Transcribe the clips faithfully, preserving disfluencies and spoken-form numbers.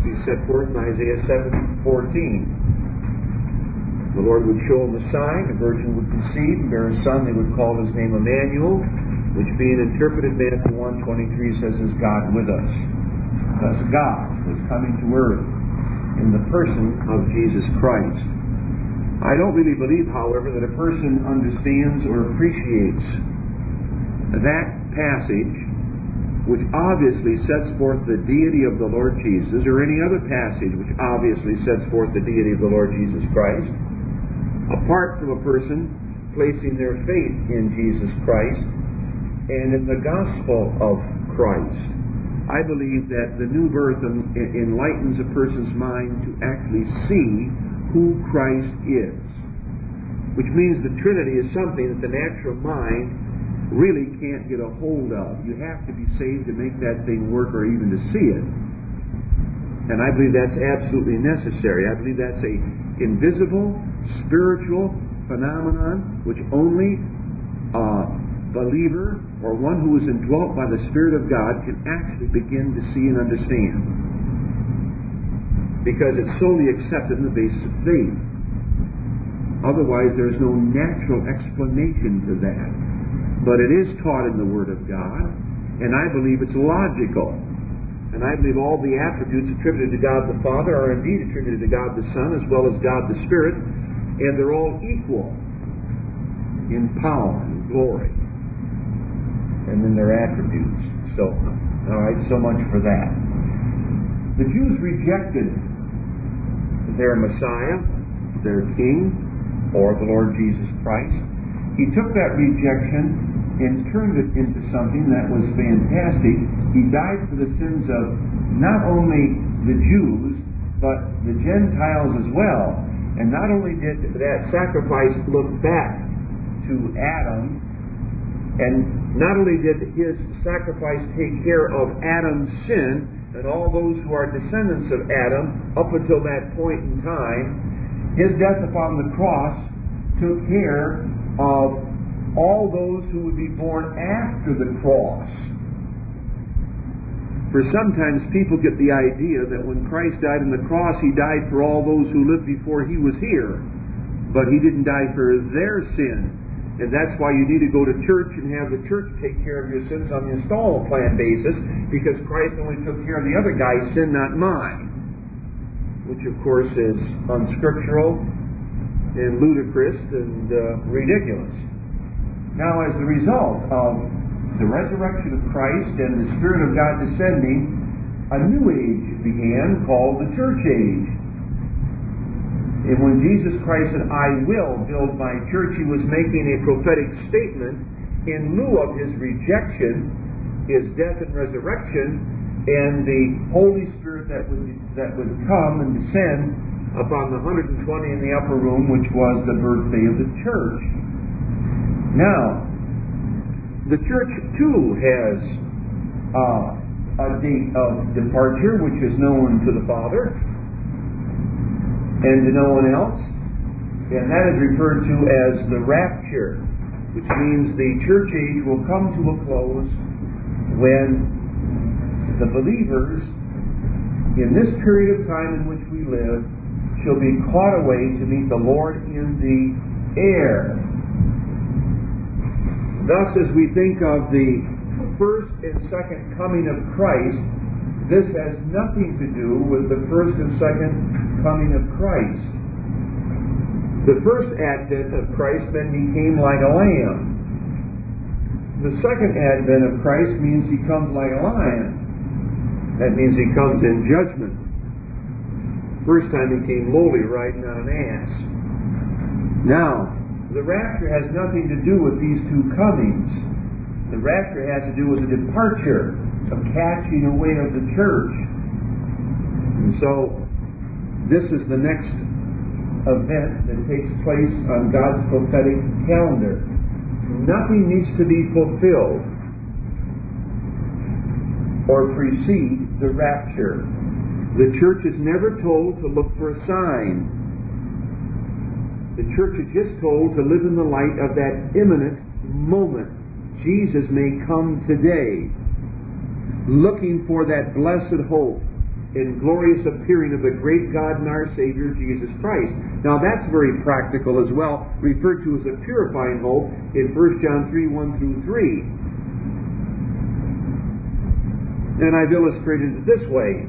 prophecy set forth in Isaiah seven fourteen. The Lord would show him a sign, a virgin would conceive and bear a son, they would call his name Emmanuel, which being interpreted Matthew one twenty-three says is God with us. Thus God was coming to earth in the person of Jesus Christ. I don't really believe, however, that a person understands or appreciates that passage, which obviously sets forth the deity of the Lord Jesus, or any other passage which obviously sets forth the deity of the Lord Jesus Christ, apart from a person placing their faith in Jesus Christ and in the gospel of Christ. I believe that the new birth enlightens a person's mind to actually see who Christ is, which means the Trinity is something that the natural mind really can't get a hold of. You have to be saved to make that thing work or even to see it. And I believe that's absolutely necessary. I believe that's a invisible, spiritual phenomenon which only a believer or one who is indwelt by the Spirit of God can actually begin to see and understand, because it's solely accepted on the basis of faith. Otherwise there's no natural explanation to that. But it is taught in the Word of God, and I believe it's logical. And I believe all the attributes attributed to God the Father are indeed attributed to God the Son as well as God the Spirit, and they're all equal in power and glory and in their attributes. So, all right, so much for that. The Jews rejected their Messiah, their King, or the Lord Jesus Christ. He took that rejection and turned it into something that was fantastic. He died for the sins of not only the Jews, but the Gentiles as well. And not only did that sacrifice look back to Adam, and not only did his sacrifice take care of Adam's sin and all those who are descendants of Adam up until that point in time, his death upon the cross took care of all those who would be born after the cross. For sometimes people get the idea that when Christ died on the cross, He died for all those who lived before He was here. But He didn't die for their sin. And that's why you need to go to church and have the church take care of your sins on the installment plan basis, because Christ only took care of the other guy's sin, not mine. Which of course is unscriptural and ludicrous and uh, ridiculous. Now, as the result of the resurrection of Christ and the Spirit of God descending, a new age began called the church age. And when Jesus Christ said, I will build my church, He was making a prophetic statement in lieu of His rejection, His death and resurrection, and the Holy Spirit that would, that would come and descend upon the one hundred twenty in the upper room, which was the birthday of the church. Now, the church too has uh, a date of departure which is known to the Father and to no one else, and that is referred to as the rapture, which means the church age will come to a close when the believers in this period of time in which we live shall be caught away to meet the Lord in the air. Thus, as we think of the first and second coming of Christ, this has nothing to do with the first and second coming of Christ. The first advent of Christ meant He came like a lamb. The second advent of Christ means He comes like a lion. That means He comes in judgment. First time He came lowly, riding on an ass. Now, the rapture has nothing to do with these two comings. The rapture has to do with the departure, of catching away of the church. And so, this is the next event that takes place on God's prophetic calendar. Nothing needs to be fulfilled or precede the rapture. The church is never told to look for a sign. The church is just told to live in the light of that imminent moment. Jesus may come today, looking for that blessed hope and glorious appearing of the great God and our Savior, Jesus Christ. Now that's very practical as well, referred to as a purifying hope in First John three, one through three. And I've illustrated it this way.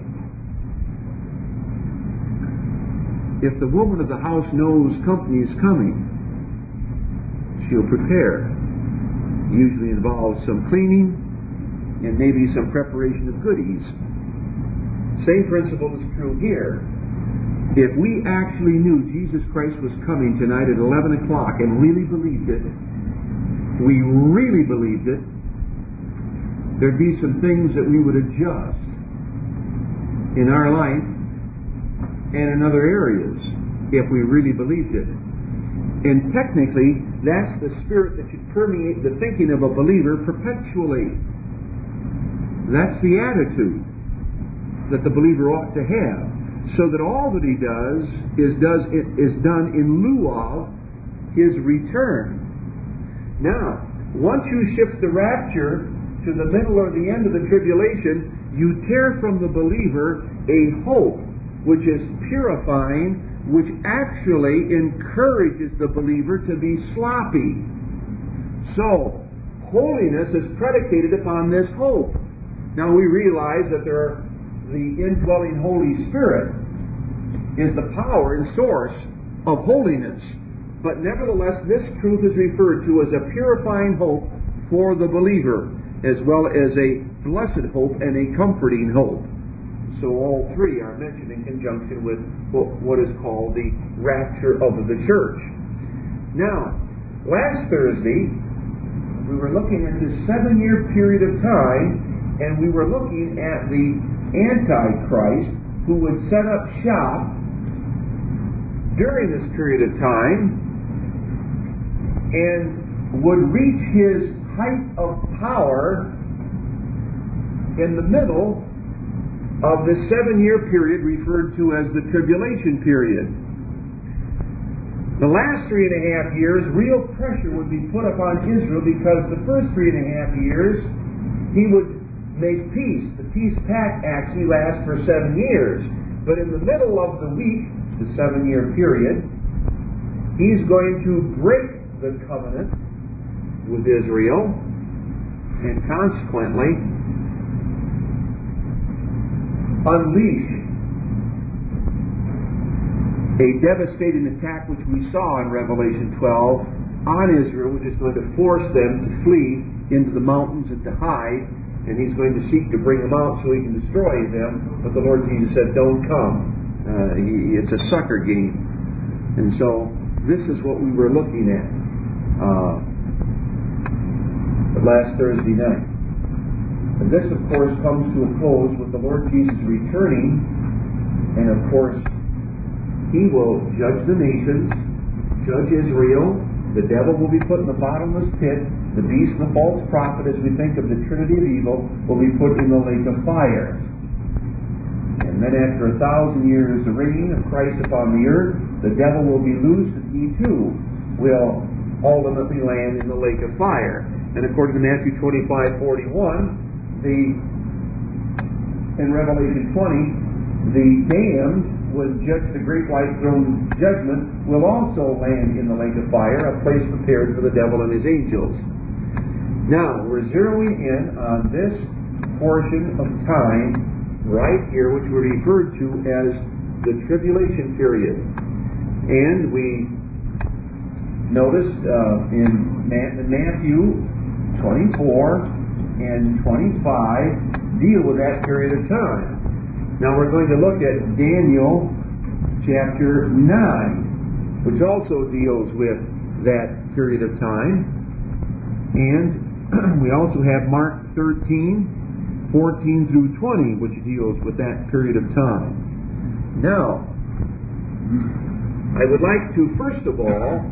If the woman of the house knows company is coming, she'll prepare. Usually involves some cleaning and maybe some preparation of goodies. Same principle is true here. If we actually knew Jesus Christ was coming tonight at eleven o'clock and really believed it, we really believed it, there'd be some things that we would adjust in our life and in other areas if we really believed it. And technically, that's the spirit that should permeate the thinking of a believer perpetually. That's the attitude that the believer ought to have, so that all that he does is does is done in lieu of his return. Now, once you shift the rapture to the middle or the end of the tribulation, you tear from the believer a hope which is purifying, which actually encourages the believer to be sloppy. So, holiness is predicated upon this hope. Now we realize that there are, the indwelling Holy Spirit is the power and source of holiness. But nevertheless, this truth is referred to as a purifying hope for the believer, as well as a blessed hope and a comforting hope. So all three are mentioned in conjunction with what is called the rapture of the church. Now, last Thursday, we were looking at this seven-year period of time, and we were looking at the Antichrist who would set up shop during this period of time and would reach his height of power in the middle of the seven-year period referred to as the tribulation period. The last three and a half years, real pressure would be put upon Israel because the first three and a half years, he would make peace. The peace pact actually lasts for seven years. But in the middle of the week, the seven-year period, he's going to break the covenant with Israel, and consequently unleash a devastating attack which we saw in Revelation twelve on Israel, which is going to force them to flee into the mountains and to hide, and he's going to seek to bring them out so he can destroy them. But the Lord Jesus said, don't come. Uh, he, it's a sucker game. And so this is what we were looking at uh, last Thursday night. And this, of course, comes to a close with the Lord Jesus returning, and of course, he will judge the nations, judge Israel. The devil will be put in the bottomless pit. The beast and the false prophet, as we think of the trinity of evil, will be put in the lake of fire. And then after a thousand years of reign of Christ upon the earth, the devil will be loosed, and he too will ultimately land in the lake of fire. And according to Matthew twenty-five forty-one, The, in Revelation twenty, the damned, when judge the great white throne judgment, will also land in the lake of fire, a place prepared for the devil and his angels. Now, we're zeroing in on this portion of time right here, which we referred to as the tribulation period. And we noticed uh, in Matthew twenty-four and twenty-five deal with that period of time. Now we're going to look at Daniel chapter nine, which also deals with that period of time. And we also have Mark thirteen, fourteen through twenty, which deals with that period of time. Now, I would like to first of all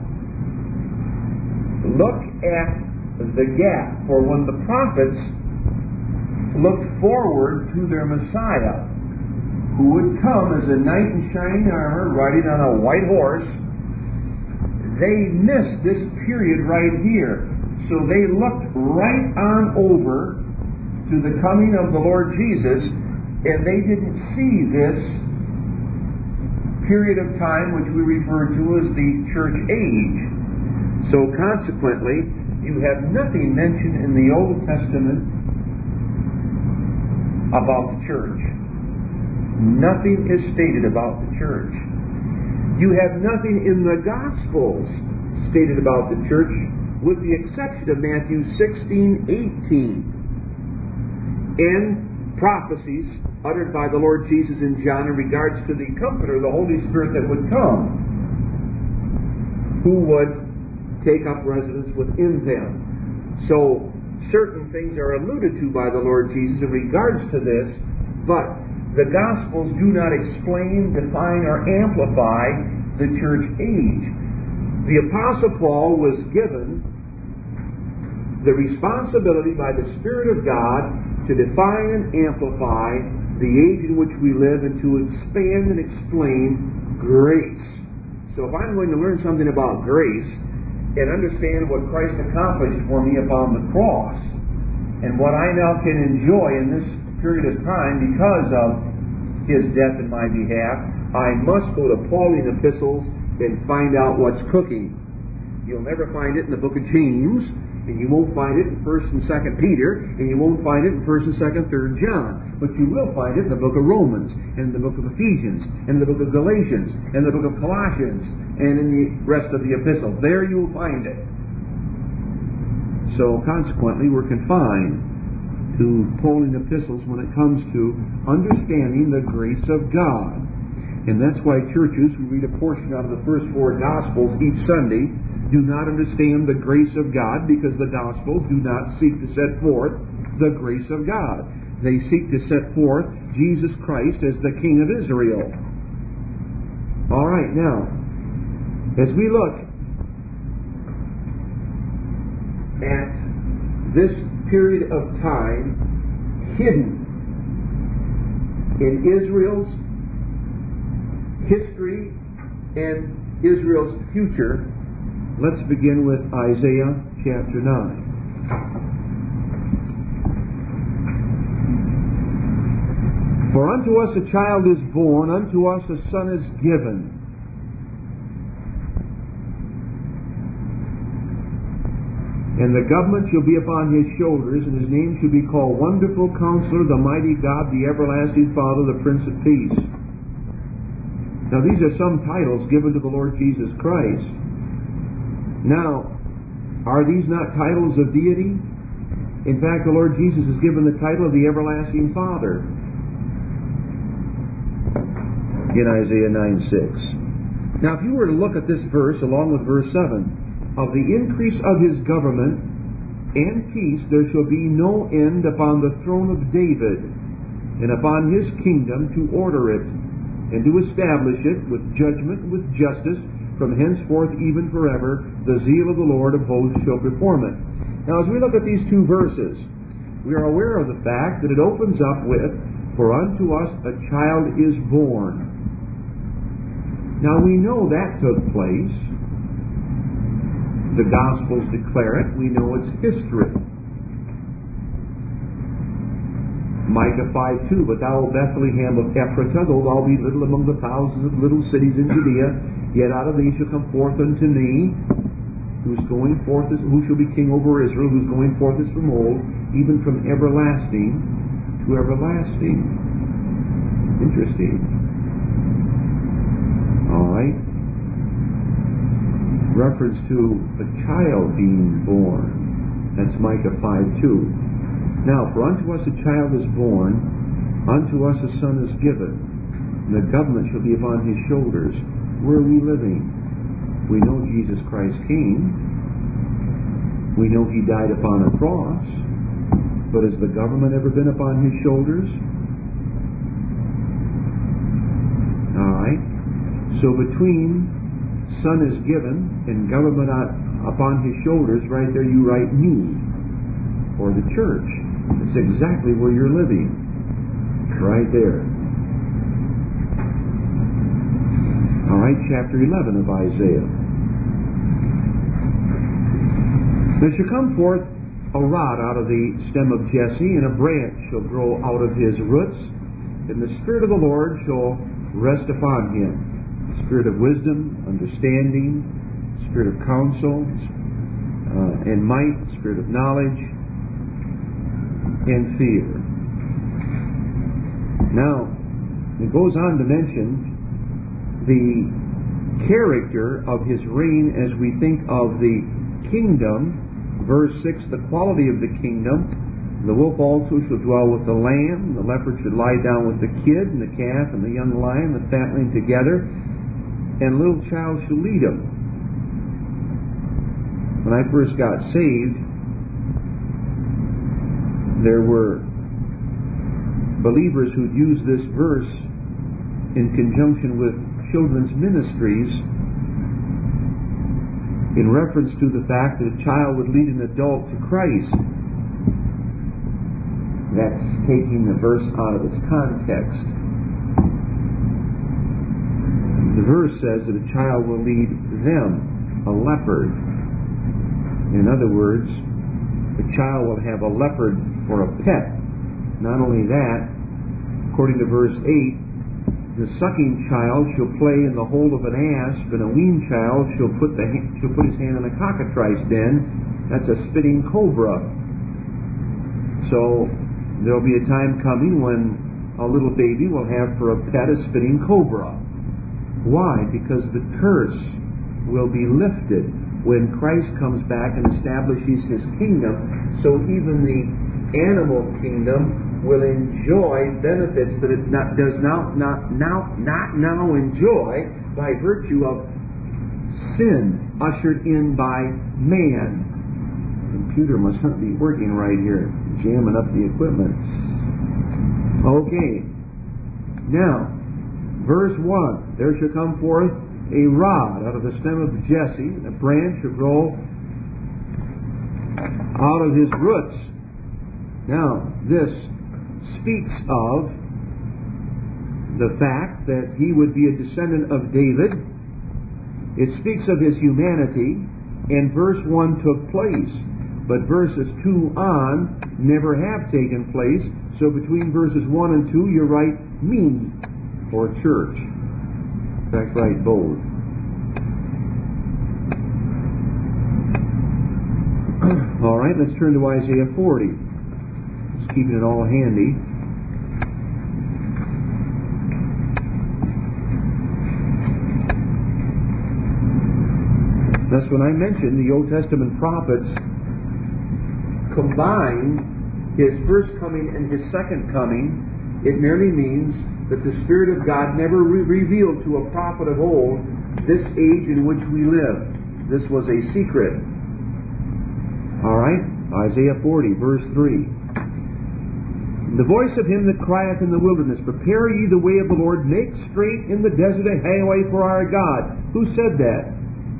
look at the gap for when the prophets looked forward to their Messiah, who would come as a knight in shining armor, riding on a white horse. They missed this period right here. So they looked right on over to the coming of the Lord Jesus, And they didn't see this period of time which we refer to as the church age. So consequently, you have nothing mentioned in the Old Testament about the church. Nothing is stated about the church. You have nothing in the Gospels stated about the church, with the exception of Matthew sixteen eighteen, and prophecies uttered by the Lord Jesus in John in regards to the Comforter, the Holy Spirit that would come, who would take up residence within them. So certain things are alluded to by the Lord Jesus in regards to this, but the Gospels do not explain, define, or amplify the church age. The Apostle Paul was given the responsibility by the Spirit of God to define and amplify the age in which we live and to expand and explain grace. So if I'm going to learn something about grace and understand what Christ accomplished for me upon the cross and what I now can enjoy in this period of time because of His death in my behalf, I must go to Pauline epistles and find out what's cooking. You'll never find it in the book of James, and you won't find it in First and Second Peter, and you won't find it in First and Second, Third John. But you will find it in the book of Romans, and the book of Ephesians, and the book of Galatians, and the book of Colossians, and in the rest of the epistles. There you'll find it. So consequently, we're confined to Pauline epistles when it comes to understanding the grace of God. And that's why churches who read a portion out of the first four Gospels each Sunday do not understand the grace of God, because the Gospels do not seek to set forth the grace of God. They seek to set forth Jesus Christ as the King of Israel. All right, now, as we look at this period of time hidden in Israel's history and Israel's future, let's begin with Isaiah chapter nine. For unto us a child is born, unto us a son is given. And the government shall be upon his shoulders, and his name shall be called Wonderful Counselor, the Mighty God, the Everlasting Father, the Prince of Peace. Now these are some titles given to the Lord Jesus Christ. Now, are these not titles of deity? In fact, the Lord Jesus is given the title of the Everlasting Father in Isaiah nine six. Now if you were to look at this verse along with verse seven, of the increase of his government and peace there shall be no end upon the throne of David, and upon his kingdom to order it, and to establish it with judgment and with justice from henceforth even forever. The zeal of the Lord of hosts shall perform it. Now as we look at these two verses, we are aware of the fact that it opens up with, for unto us a child is born. Now we know that took place. The Gospels declare it. We know its history. Micah five two, but thou, O Bethlehem of Ephratah, though thou be little among the thousands of little cities in Judea, yet out of thee shall come forth unto me, whose going forth is, who shall be king over Israel, whose going forth is from old, even from everlasting to everlasting. Interesting. All right. Reference to a child being born. That's Micah five two. Now, for unto us a child is born, unto us a son is given, and the government shall be upon his shoulders. Where are we living? We know Jesus Christ came. We know he died upon a cross. But has the government ever been upon his shoulders? All right. So between son is given and government upon his shoulders, right there you write me, or the church. It's exactly where you're living. Right there. All right, chapter eleven of Isaiah. There shall come forth a rod out of the stem of Jesse, and a branch shall grow out of his roots, and the Spirit of the Lord shall rest upon him. Spirit of wisdom, understanding, Spirit of counsel, uh, and might, Spirit of knowledge, and fear. Now, it goes on to mention the character of his reign as we think of the kingdom. Verse six, the quality of the kingdom. The wolf also shall dwell with the lamb, the leopard should lie down with the kid, and the calf, and the young lion, the fatling together, and a little child shall lead him. When I first got saved, there were believers who'd use this verse in conjunction with children's ministries in reference to the fact that a child would lead an adult to Christ. That's taking the verse out of its context. The verse says that a child will lead them, a leopard. In other words, the child will have a leopard for a pet. Not only that, according to verse eight, the sucking child shall play in the hole of an asp, and a weaned child shall put, the, shall put his hand in a cockatrice den. That's a spitting cobra. So there will be a time coming when a little baby will have for a pet a spitting cobra. Why? Because the curse will be lifted when Christ comes back and establishes his kingdom. So even the animal kingdom will enjoy benefits that it not, does not, not, now, not now enjoy by virtue of sin ushered in by man. The computer must not be working right here, jamming up the equipment. Okay. Now, verse one, there shall come forth a rod out of the stem of Jesse, and a branch shall grow out of his roots. Now, this speaks of the fact that he would be a descendant of David. It speaks of his humanity, and verse one took place. But verses two on never have taken place. So between verses one and two, you write me, or church. In fact, write both. All right, let's turn to Isaiah forty. Just keeping it all handy. Thus, when I mentioned the Old Testament prophets combine his first coming and his second coming, it merely means that the Spirit of God never re- revealed to a prophet of old this age in which we live. This was a secret. All right, Isaiah forty, verse three. The voice of him that crieth in the wilderness, prepare ye the way of the Lord, make straight in the desert a highway for our God. Who said that?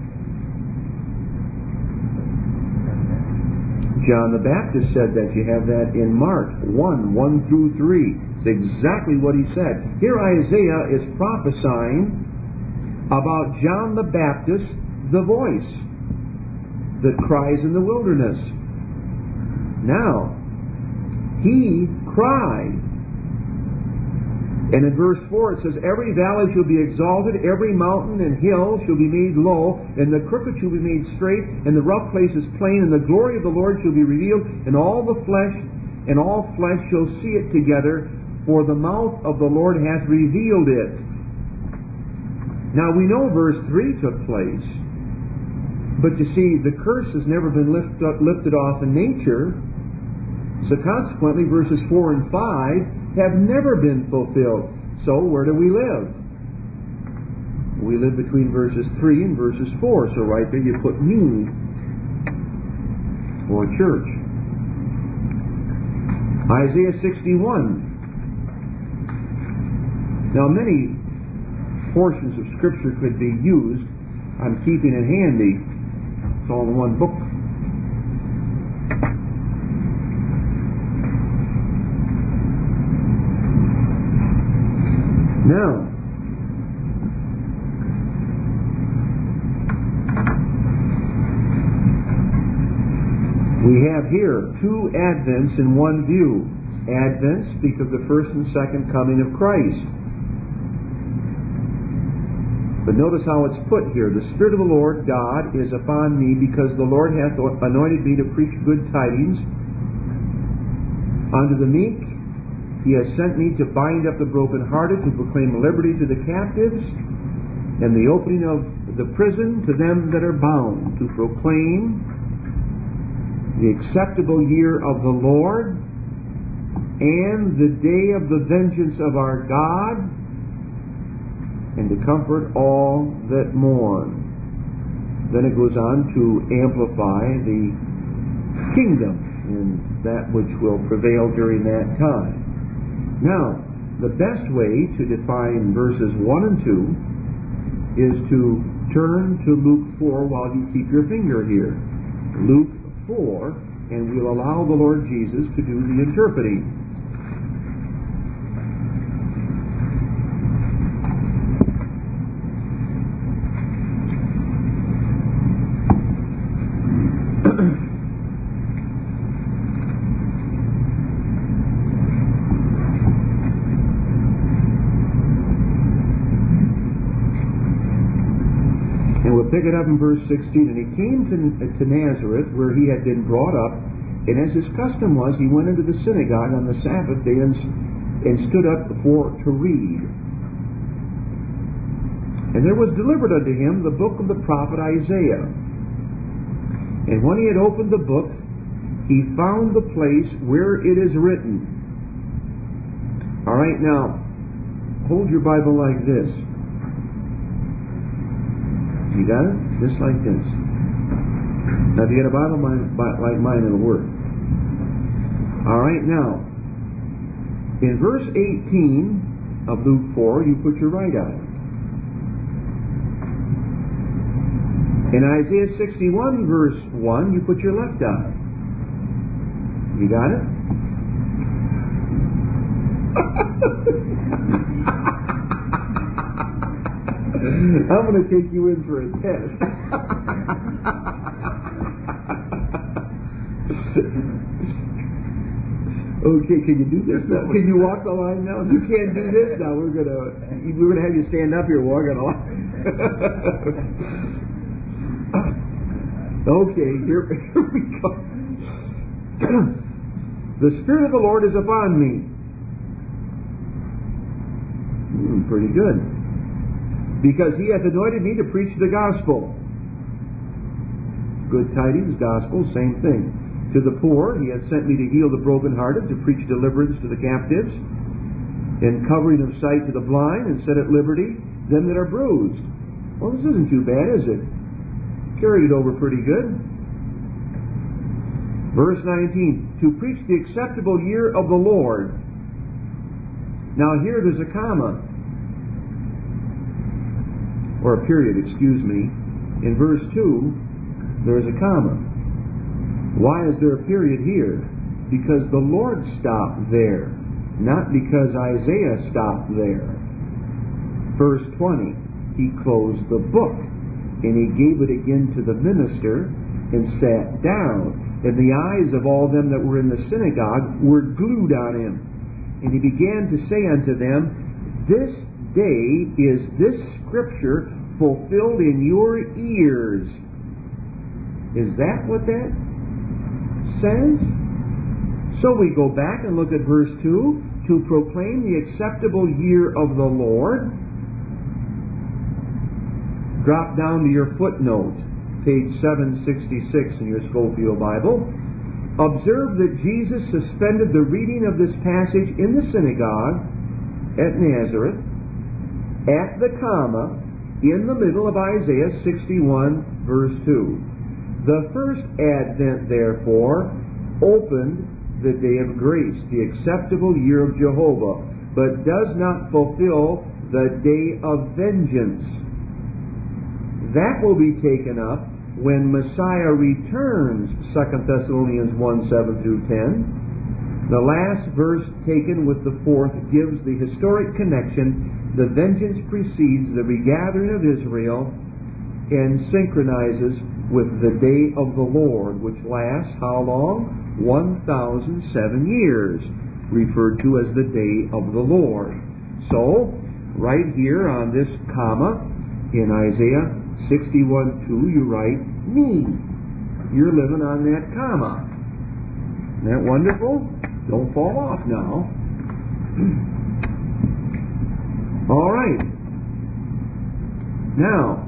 John the Baptist said that. You have that in Mark one, one through three. It's exactly what he said. Here Isaiah is prophesying about John the Baptist, the voice that cries in the wilderness. Now, he cried. And in verse four it says, every valley shall be exalted, every mountain and hill shall be made low, and the crooked shall be made straight, and the rough places plain, and the glory of the Lord shall be revealed, and all the flesh, and all flesh shall see it together, for the mouth of the Lord hath revealed it. Now we know verse three took place, but you see, the curse has never been lift up, lifted off in nature, so consequently verses four and five have never been fulfilled. So where do we live? We live between verses three and verses four. So right there you put me, or church. Isaiah sixty-one. Now many portions of Scripture could be used. I'm keeping it handy. It's all in one book. Now, we have here two advents in one view. Advent speak of the first and second coming of Christ. But notice how it's put here. The Spirit of the Lord God is upon me, because the Lord hath anointed me to preach good tidings unto the meek. He has sent me to bind up the brokenhearted, to proclaim liberty to the captives, and the opening of the prison to them that are bound, to proclaim the acceptable year of the Lord, and the day of the vengeance of our God, and to comfort all that mourn. Then it goes on to amplify the kingdom and that which will prevail during that time. Now, the best way to define verses one and two is to turn to Luke four while you keep your finger here. Luke four, and we'll allow the Lord Jesus to do the interpreting. Pick it up in verse sixteen. And he came to, to Nazareth, where he had been brought up, and as his custom was, he went into the synagogue on the Sabbath day and, and stood up for to read. And there was delivered unto him the book of the prophet Isaiah. And when he had opened the book, he found the place where it is written. All right, now, hold your Bible like this. You got it? Just like this. Now, if you get a Bible like mine, it'll work. All right, now, in verse eighteen of Luke four, you put your right eye. In Isaiah sixty-one, verse one, you put your left eye. You got it? I'm going to take you in for a test. Okay, can you do this now? Can you walk the line now? If you can't do this now, we're going to we're going to have you stand up here walking along. Okay, here, here we go. The Spirit of the Lord is upon me. Hmm, pretty good. Because he hath anointed me to preach the gospel. Good tidings, gospel, same thing. To the poor, he hath sent me to heal the brokenhearted, to preach deliverance to the captives, and covering of sight to the blind, and set at liberty them that are bruised. Well, this isn't too bad, is it? Carried it over pretty good. Verse nineteen, to preach the acceptable year of the Lord. Now here there's a comma. Or a period, excuse me. In verse two, there's a comma. Why is there a period here? Because the Lord stopped there, not because Isaiah stopped there. Verse twenty, he closed the book, and he gave it again to the minister, and sat down. And the eyes of all them that were in the synagogue were glued on him. And he began to say unto them, this day is this scripture fulfilled in your ears. Is that what that says? So we go back and look at verse two. To proclaim the acceptable year of the Lord. Drop down to your footnote, page seven sixty-six in your Scofield Bible. Observe that Jesus suspended the reading of this passage in the synagogue at Nazareth at the comma in the middle of Isaiah sixty-one, verse two. The first advent, therefore, opened the day of grace, the acceptable year of Jehovah, but does not fulfill the day of vengeance. That will be taken up when Messiah returns, Second Thessalonians one, seven through ten. The last verse taken with the fourth gives the historic connection. The vengeance precedes the regathering of Israel and synchronizes with the day of the Lord, which lasts how long? one thousand seven years. referred to as the day of the Lord. So, right here on this comma in Isaiah sixty-one two, you write me. You're living on that comma. Isn't that wonderful? Don't fall off now. All right. Now,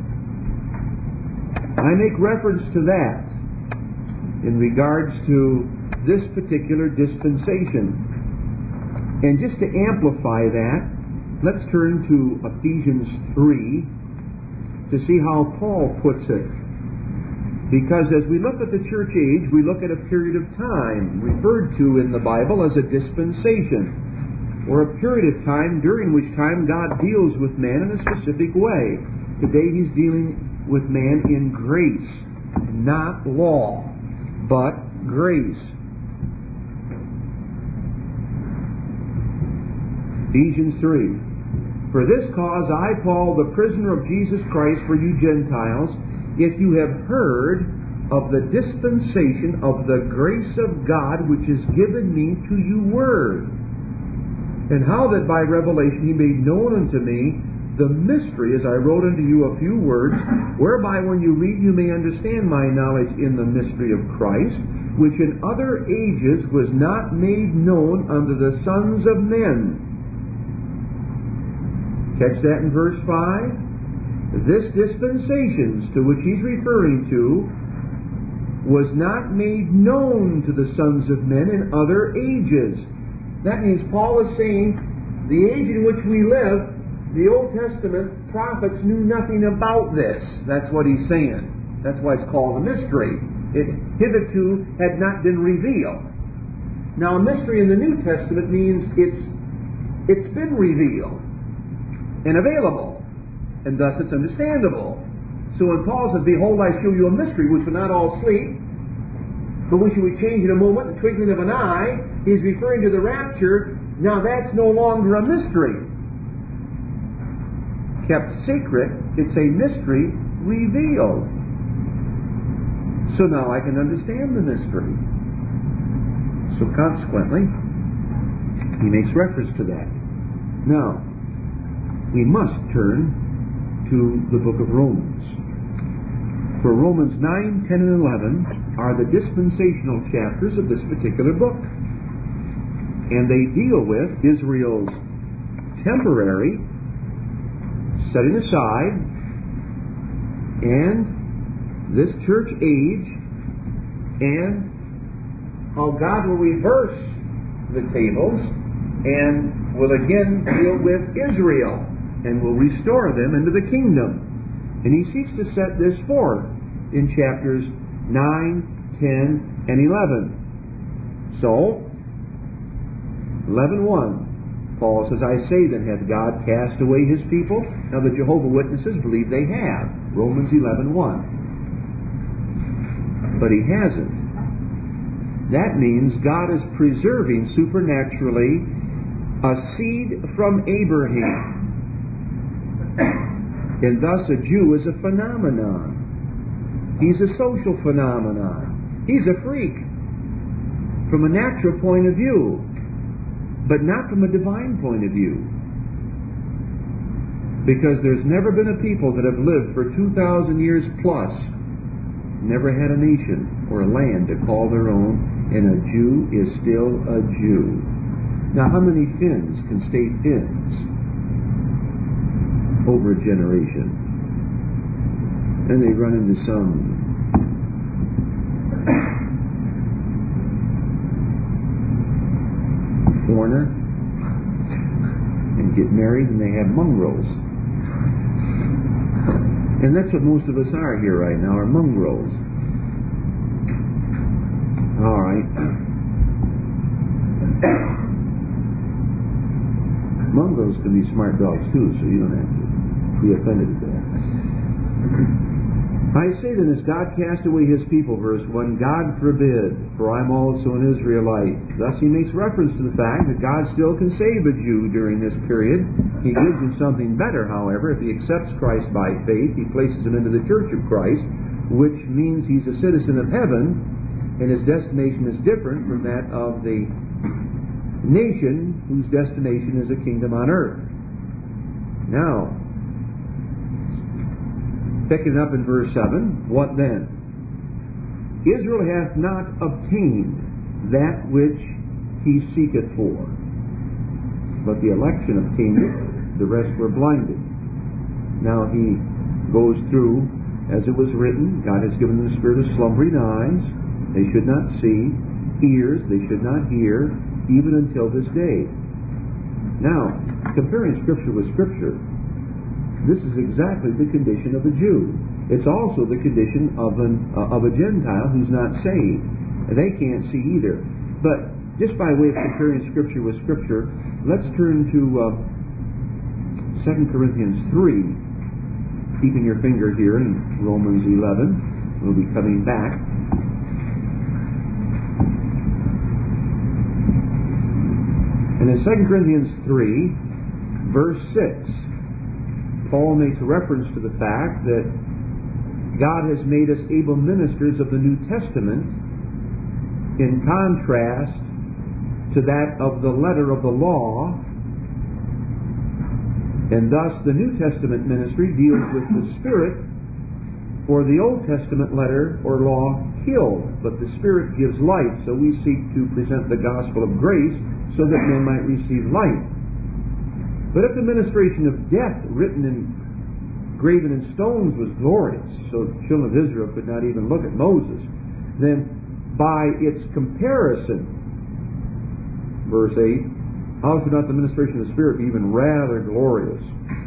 I make reference to that in regards to this particular dispensation. And just to amplify that, let's turn to Ephesians three to see how Paul puts it. Because as we look at the church age, we look at a period of time referred to in the Bible as a dispensation, or a period of time during which time God deals with man in a specific way. Today He's dealing with man in grace, not law, but grace. Ephesians three. For this cause I, Paul, the prisoner of Jesus Christ for you Gentiles, if you have heard of the dispensation of the grace of God which is given me to you word, and how that by revelation He made known unto me the mystery, as I wrote unto you a few words, whereby when you read you may understand my knowledge in the mystery of Christ, which in other ages was not made known unto the sons of men. Catch that in verse five? This dispensation to which he's referring to was not made known to the sons of men in other ages. That means Paul is saying the age in which we live, the Old Testament prophets knew nothing about this. That's what he's saying. That's why it's called a mystery. It hitherto had not been revealed. Now, a mystery in the New Testament means it's it's been revealed and available, and thus it's understandable. So when Paul says, behold, I show you a mystery, which will not all sleep, but which we change in a moment, the twinkling of an eye, he's referring to the rapture. Now that's no longer a mystery kept secret, it's a mystery revealed. So now I can understand the mystery. So consequently, he makes reference to that. Now, we must turn to the book of Romans. For Romans nine, ten, and eleven are the dispensational chapters of this particular book. And they deal with Israel's temporary setting aside and this church age, and how God will reverse the tables and will again deal with Israel and will restore them into the kingdom. And he seeks to set this forth in chapters nine, ten, and eleven. So, eleven one, Paul says, I say then, hath God cast away His people? Now the Jehovah's Witnesses believe they have. Romans eleven one. But He hasn't. That means God is preserving supernaturally a seed from Abraham. And thus a Jew is a phenomenon. He's a social phenomenon. He's a freak from a natural point of view, but not from a divine point of view. Because there's never been a people that have lived for two thousand years plus, never had a nation or a land to call their own, and a Jew is still a Jew. Now, how many Finns can stay Finns over a generation? And they run into some foreigner and get married, and they have mongrels. And that's what most of us are here right now, are mongrels. All right. Mongrels can be smart dogs too, so you don't have to be offended at that. I say then, as God cast away His people, verse one, God forbid, for I'm also an Israelite. Thus he makes reference to the fact that God still can save a Jew during this period. He gives him something better, however. If he accepts Christ by faith, he places him into the church of Christ, which means he's a citizen of heaven, and his destination is different from that of the nation whose destination is a kingdom on earth. Now, picking up in verse seven, what then? Israel hath not obtained that which he seeketh for, but the election obtained it, the rest were blinded. Now he goes through, as it was written, God has given them the spirit of slumbering eyes, they should not see, ears they should not hear, even until this day. Now, comparing Scripture with Scripture, this is exactly the condition of a Jew. It's also the condition of an uh, of a Gentile who's not saved. They can't see either. But just by way of comparing Scripture with Scripture, let's turn to uh, Second Corinthians three. Keeping your finger here in Romans eleven. We'll be coming back. And in Second Corinthians three, verse six, Paul makes reference to the fact that God has made us able ministers of the New Testament in contrast to that of the letter of the law, and thus the New Testament ministry deals with the Spirit, for the Old Testament letter or law killed, but the Spirit gives life, so we seek to present the gospel of grace so that men might receive life. But if the ministration of death written in graven in stones was glorious, so the children of Israel could not even look at Moses, then by its comparison, verse eight, how should not the ministration of the Spirit be even rather glorious?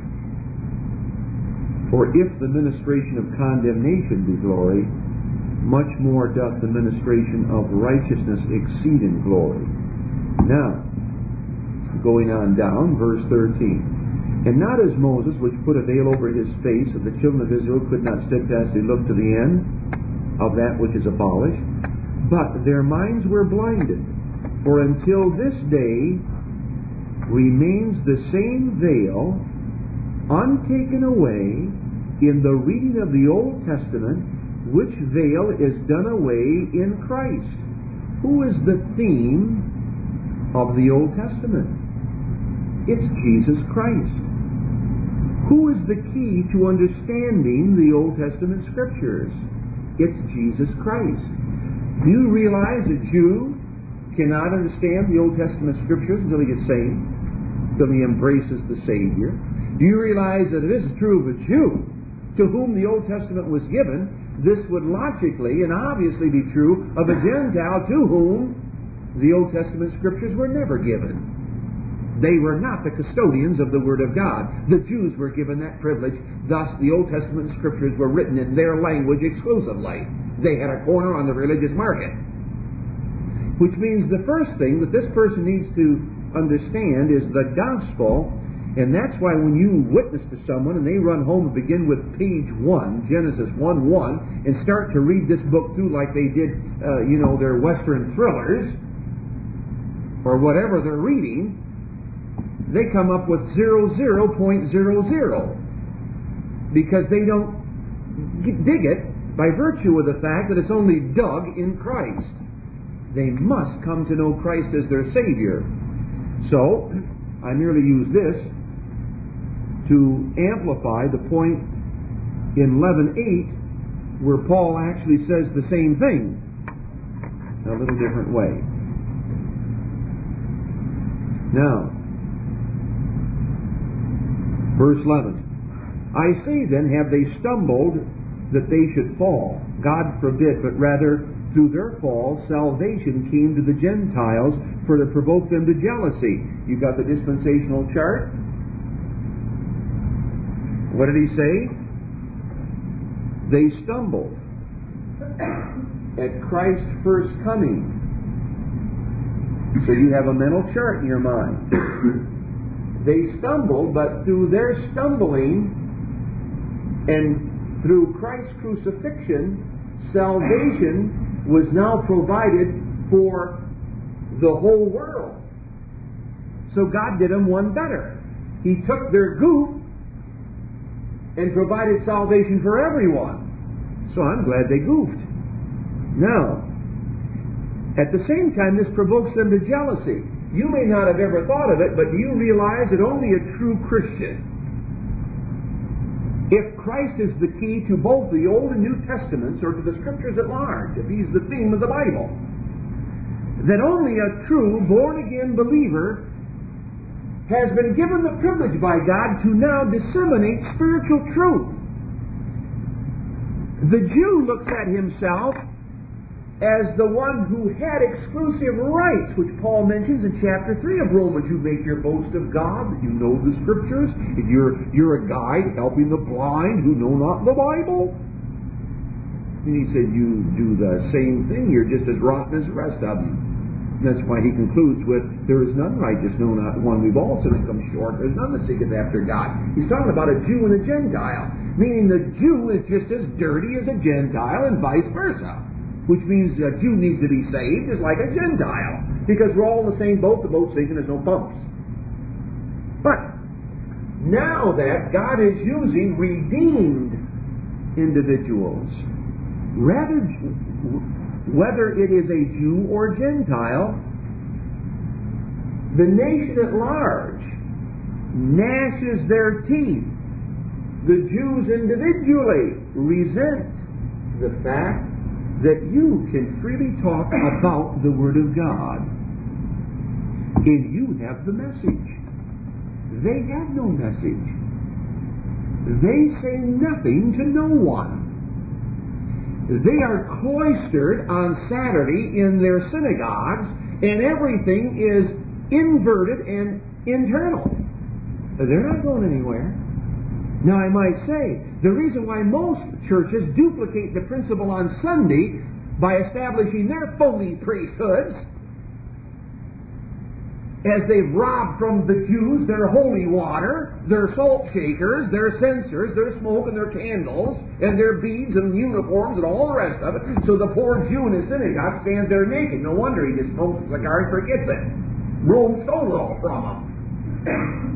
For if the ministration of condemnation be glory, much more doth the ministration of righteousness exceed in glory. Now, going on down, verse thirteen. And not as Moses, which put a veil over his face, that the children of Israel could not steadfastly look to the end of that which is abolished, but their minds were blinded. For until this day remains the same veil, untaken away in the reading of the Old Testament, which veil is done away in Christ. Who is the theme of the Old Testament? It's Jesus Christ. Who is the key to understanding the Old Testament Scriptures? It's Jesus Christ. Do you realize a Jew cannot understand the Old Testament Scriptures until he gets saved, until he embraces the Savior? Do you realize that this is true of a Jew to whom the Old Testament was given? This would logically and obviously be true of a Gentile to whom the Old Testament Scriptures were never given. They were not the custodians of the Word of God. The Jews were given that privilege. Thus, the Old Testament Scriptures were written in their language exclusively. They had a corner on the religious market. Which means the first thing that this person needs to understand is the gospel. And that's why when you witness to someone and they run home and begin with page one, Genesis one one, and start to read this book through like they did, uh, you know, their Western thrillers, or whatever they're reading, they come up with zero zero point zero zero because they don't dig it by virtue of the fact that it's only dug in Christ. They must come to know Christ as their Savior. So, I merely use this to amplify the point in eleven eight where Paul actually says the same thing in a little different way. Now, verse eleven. I say then, have they stumbled that they should fall? God forbid, but rather through their fall salvation came to the Gentiles for to provoke them to jealousy. You got the dispensational chart? What did he say? They stumbled at Christ's first coming. So you have a mental chart in your mind. They stumbled, but through their stumbling and through Christ's crucifixion, salvation was now provided for the whole world. So God did them one better. He took their goof and provided salvation for everyone. So I'm glad they goofed. Now, at the same time, this provokes them to jealousy. You may not have ever thought of it, but do you realize that only a true Christian, if Christ is the key to both the Old and New Testaments, or to the Scriptures at large, if He's the theme of the Bible, that only a true, born-again believer has been given the privilege by God to now disseminate spiritual truth. The Jew looks at himself as the one who had exclusive rights, which Paul mentions in chapter three of Romans. You make your boast of God, you know the Scriptures, you're, you're a guide helping the blind who know not the Bible. And he said, you do the same thing, you're just as rotten as the rest of them. And that's why he concludes with, there is none righteous, no, not one. We've all sinned and come short. There's none that seeketh after God. He's talking about a Jew and a Gentile, meaning the Jew is just as dirty as a Gentile and vice versa. Which means a Jew needs to be saved just like a Gentile. Because we're all in the same boat, the boat's sinking, there's no pumps. But now that God is using redeemed individuals, rather, whether it is a Jew or Gentile, the nation at large gnashes their teeth. The Jews individually resent the fact that you can freely talk about the Word of God. And you have the message. They have no message. They say nothing to no one. They are cloistered on Saturday in their synagogues, and everything is inverted and internal. They're not going anywhere. Now, I might say, the reason why most churches duplicate the principle on Sunday by establishing their phony priesthoods, as they've robbed from the Jews their holy water, their salt shakers, their censers, their smoke and their candles, and their beads and uniforms and all the rest of it, so the poor Jew in his synagogue stands there naked. No wonder he just smokes a cigar and forgets it. Rome stole it all from him.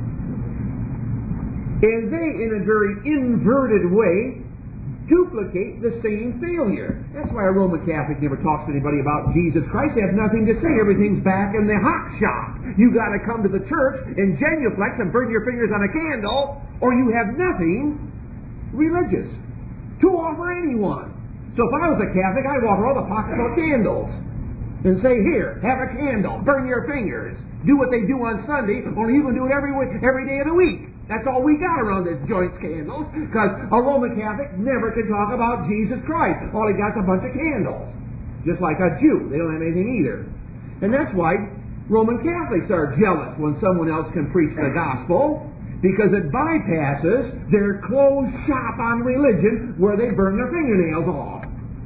And they, in a very inverted way, duplicate the same failure. That's why a Roman Catholic never talks to anybody about Jesus Christ. They have nothing to say. Everything's back in the hot shop. You got to come to the church and genuflex and burn your fingers on a candle, or you have nothing religious to offer anyone. So if I was a Catholic, I'd walk around with a pocket full of candles and say, here, have a candle, burn your fingers, do what they do on Sunday, only you can do it every every day of the week. That's all we got around this joint candles, because a Roman Catholic never can talk about Jesus Christ. All he got's a bunch of candles. Just like a Jew. They don't have anything either. And that's why Roman Catholics are jealous when someone else can preach the gospel, because it bypasses their closed shop on religion where they burn their fingernails off.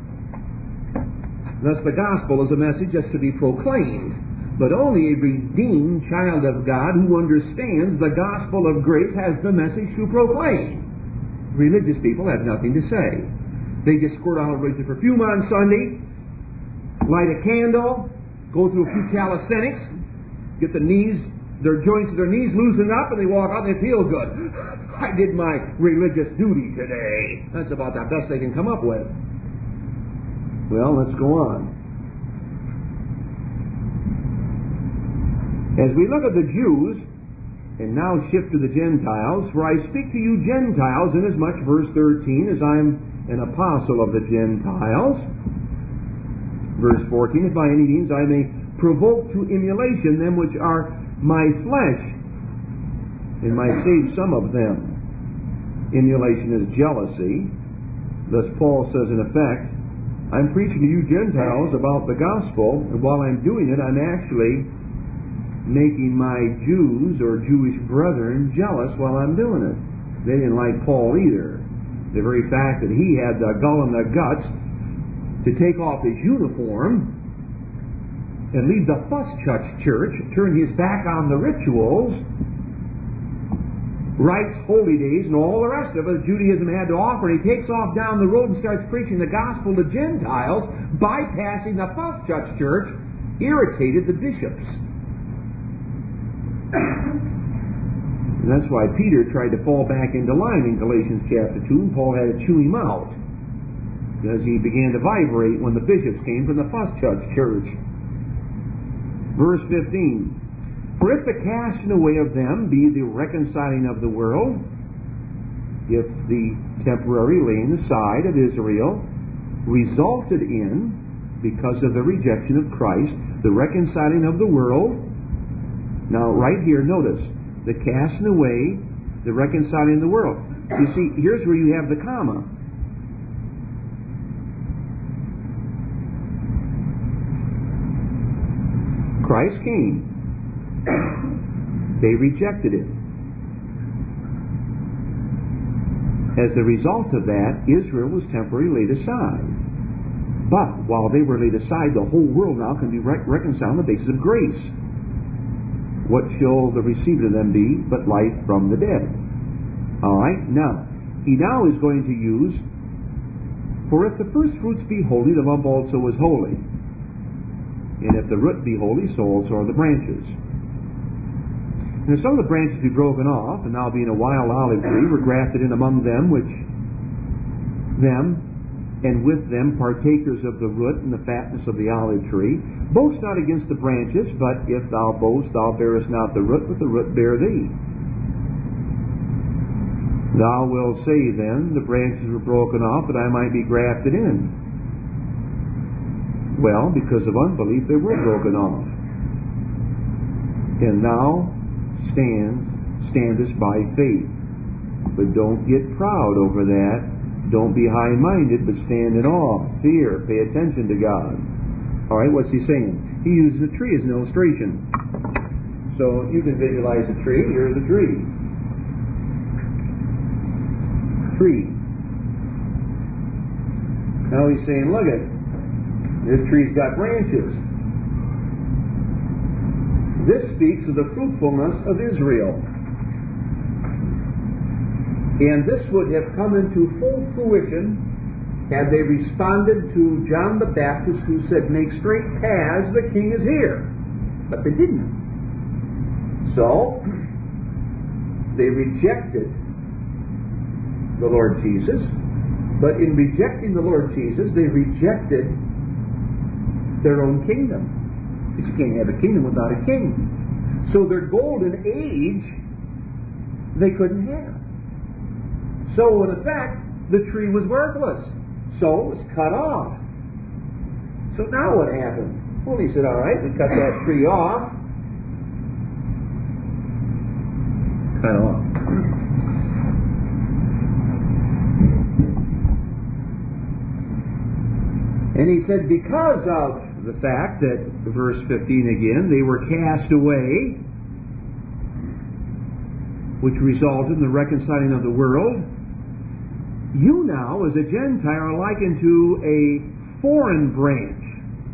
Thus the gospel is a message that's to be proclaimed. But only a redeemed child of God who understands the gospel of grace has the message to proclaim. Religious people have nothing to say. They just squirt on a ridge of perfume on Sunday, light a candle, go through a few calisthenics, get the knees, their joints of their knees loosened up, and they walk out and they feel good. I did my religious duty today. That's about the best they can come up with. Well, let's go on. As we look at the Jews, and now shift to the Gentiles, for I speak to you Gentiles, inasmuch, verse thirteen, as I am an apostle of the Gentiles. Verse fourteen, if by any means I may provoke to emulation them which are my flesh, and might save some of them. Emulation is jealousy. Thus Paul says, in effect, I'm preaching to you Gentiles about the gospel, and while I'm doing it, I'm actually making my Jews or Jewish brethren jealous while I'm doing it. They didn't like Paul either. The very fact that he had the gall and the guts to take off his uniform and leave the Fuss-Church church, turn his back on the rituals, rites, holy days, and all the rest of it Judaism had to offer, and he takes off down the road and starts preaching the gospel to Gentiles, bypassing the Fuss-Church church, irritated the bishops. And that's why Peter tried to fall back into line in Galatians chapter two, and Paul had to chew him out, because he began to vibrate when the bishops came from the Fuss-Church church. Verse fifteen, For if the casting away of them be the reconciling of the world, if the temporary laying aside of Israel resulted in, because of the rejection of Christ, the reconciling of the world. Now, right here, notice, the casting away, the reconciling of the world. You see, here's where you have the comma. Christ came. They rejected it. As a result of that, Israel was temporarily laid aside. But while they were laid aside, the whole world now can be re- reconciled on the basis of grace. What shall the receiver of them be but life from the dead? All right, now, he now is going to use, for if the first fruits be holy, the lump also is holy. And if the root be holy, so also are the branches. And if some of the branches be broken off, and now being a wild olive tree, were grafted in among them, which them, and with them partakers of the root and the fatness of the olive tree. Boast not against the branches, but if thou boast, thou bearest not the root, but the root bear thee. Thou wilt say then, the branches were broken off, that I might be grafted in. Well, because of unbelief, they were broken off. And thou stand, standest by faith. But don't get proud over that. Don't be high-minded, but stand in awe, fear, pay attention to God. All right, what's he saying? He uses a tree as an illustration. So you can visualize a tree. Here's a tree. Tree. Now he's saying, look at this tree's got branches. This speaks of the fruitfulness of Israel. And this would have come into full fruition had they responded to John the Baptist, who said, make straight paths, the king is here. But they didn't. So, they rejected the Lord Jesus. But in rejecting the Lord Jesus, they rejected their own kingdom. Because you can't have a kingdom without a king. So their golden age, they couldn't have. So, in effect, the tree was worthless. So, it was cut off. So, now what happened? Well, he said, all right, we cut that tree off. Cut off. And he said, because of the fact that, verse fifteen again, they were cast away, which resulted in the reconciling of the world, you now, as a Gentile, are likened to a foreign branch.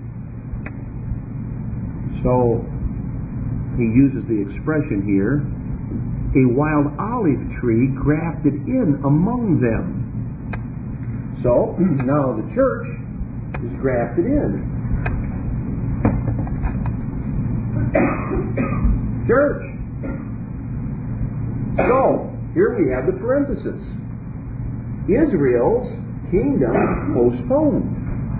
So, he uses the expression here, a wild olive tree grafted in among them. So, now the church is grafted in. Church. So, here we have the parenthesis. Israel's kingdom postponed.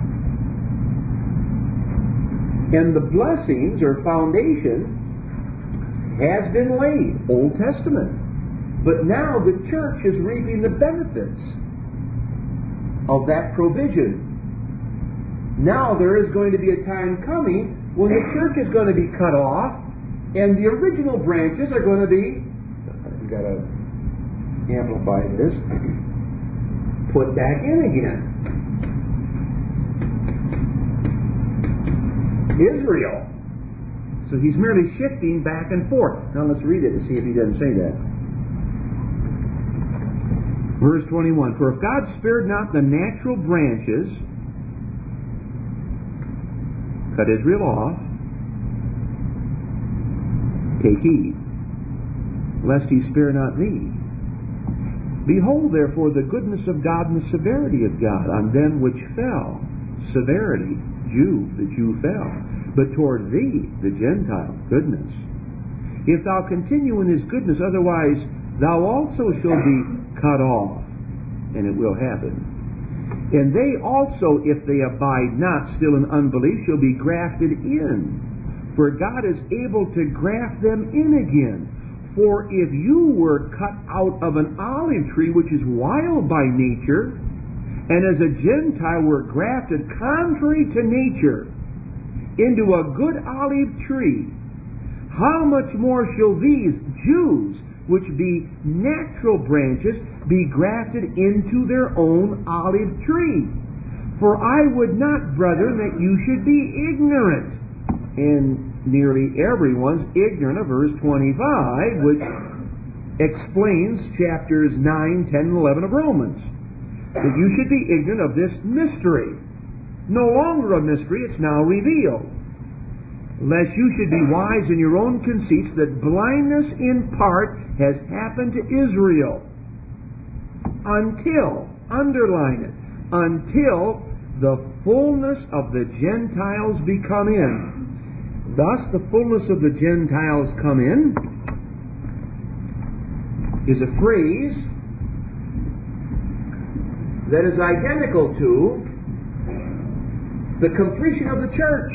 And the blessings or foundation has been laid. Old Testament. But now the church is reaping the benefits of that provision. Now there is going to be a time coming when the church is going to be cut off and the original branches are going to be, I've got to amplify this, put back in again. Israel. So he's merely shifting back and forth. Now let's read it to see if he doesn't say that. Verse twenty-one, for if God spared not the natural branches, cut Israel off, take heed, lest he spare not thee. Behold, therefore, the goodness of God and the severity of God on them which fell. Severity, Jew, the Jew fell. But toward thee, the Gentile, goodness. If thou continue in his goodness, otherwise thou also shalt be cut off. And it will happen. And they also, if they abide not still in unbelief, shall be grafted in. for God is able to graft them in again. For if you were cut out of an olive tree which is wild by nature, and as a Gentile were grafted contrary to nature into a good olive tree, how much more shall these Jews, which be natural branches, be grafted into their own olive tree? For I would not, brethren, that you should be ignorant. And nearly everyone's ignorant of verse twenty-five, which explains chapters nine, ten, and eleven of Romans. That you should be ignorant of this mystery. No longer a mystery, it's now revealed. Lest you should be wise in your own conceits, that blindness in part has happened to Israel. Until, underline it, until the fullness of the Gentiles be come in. Thus the fullness of the Gentiles come in is a phrase that is identical to the completion of the church.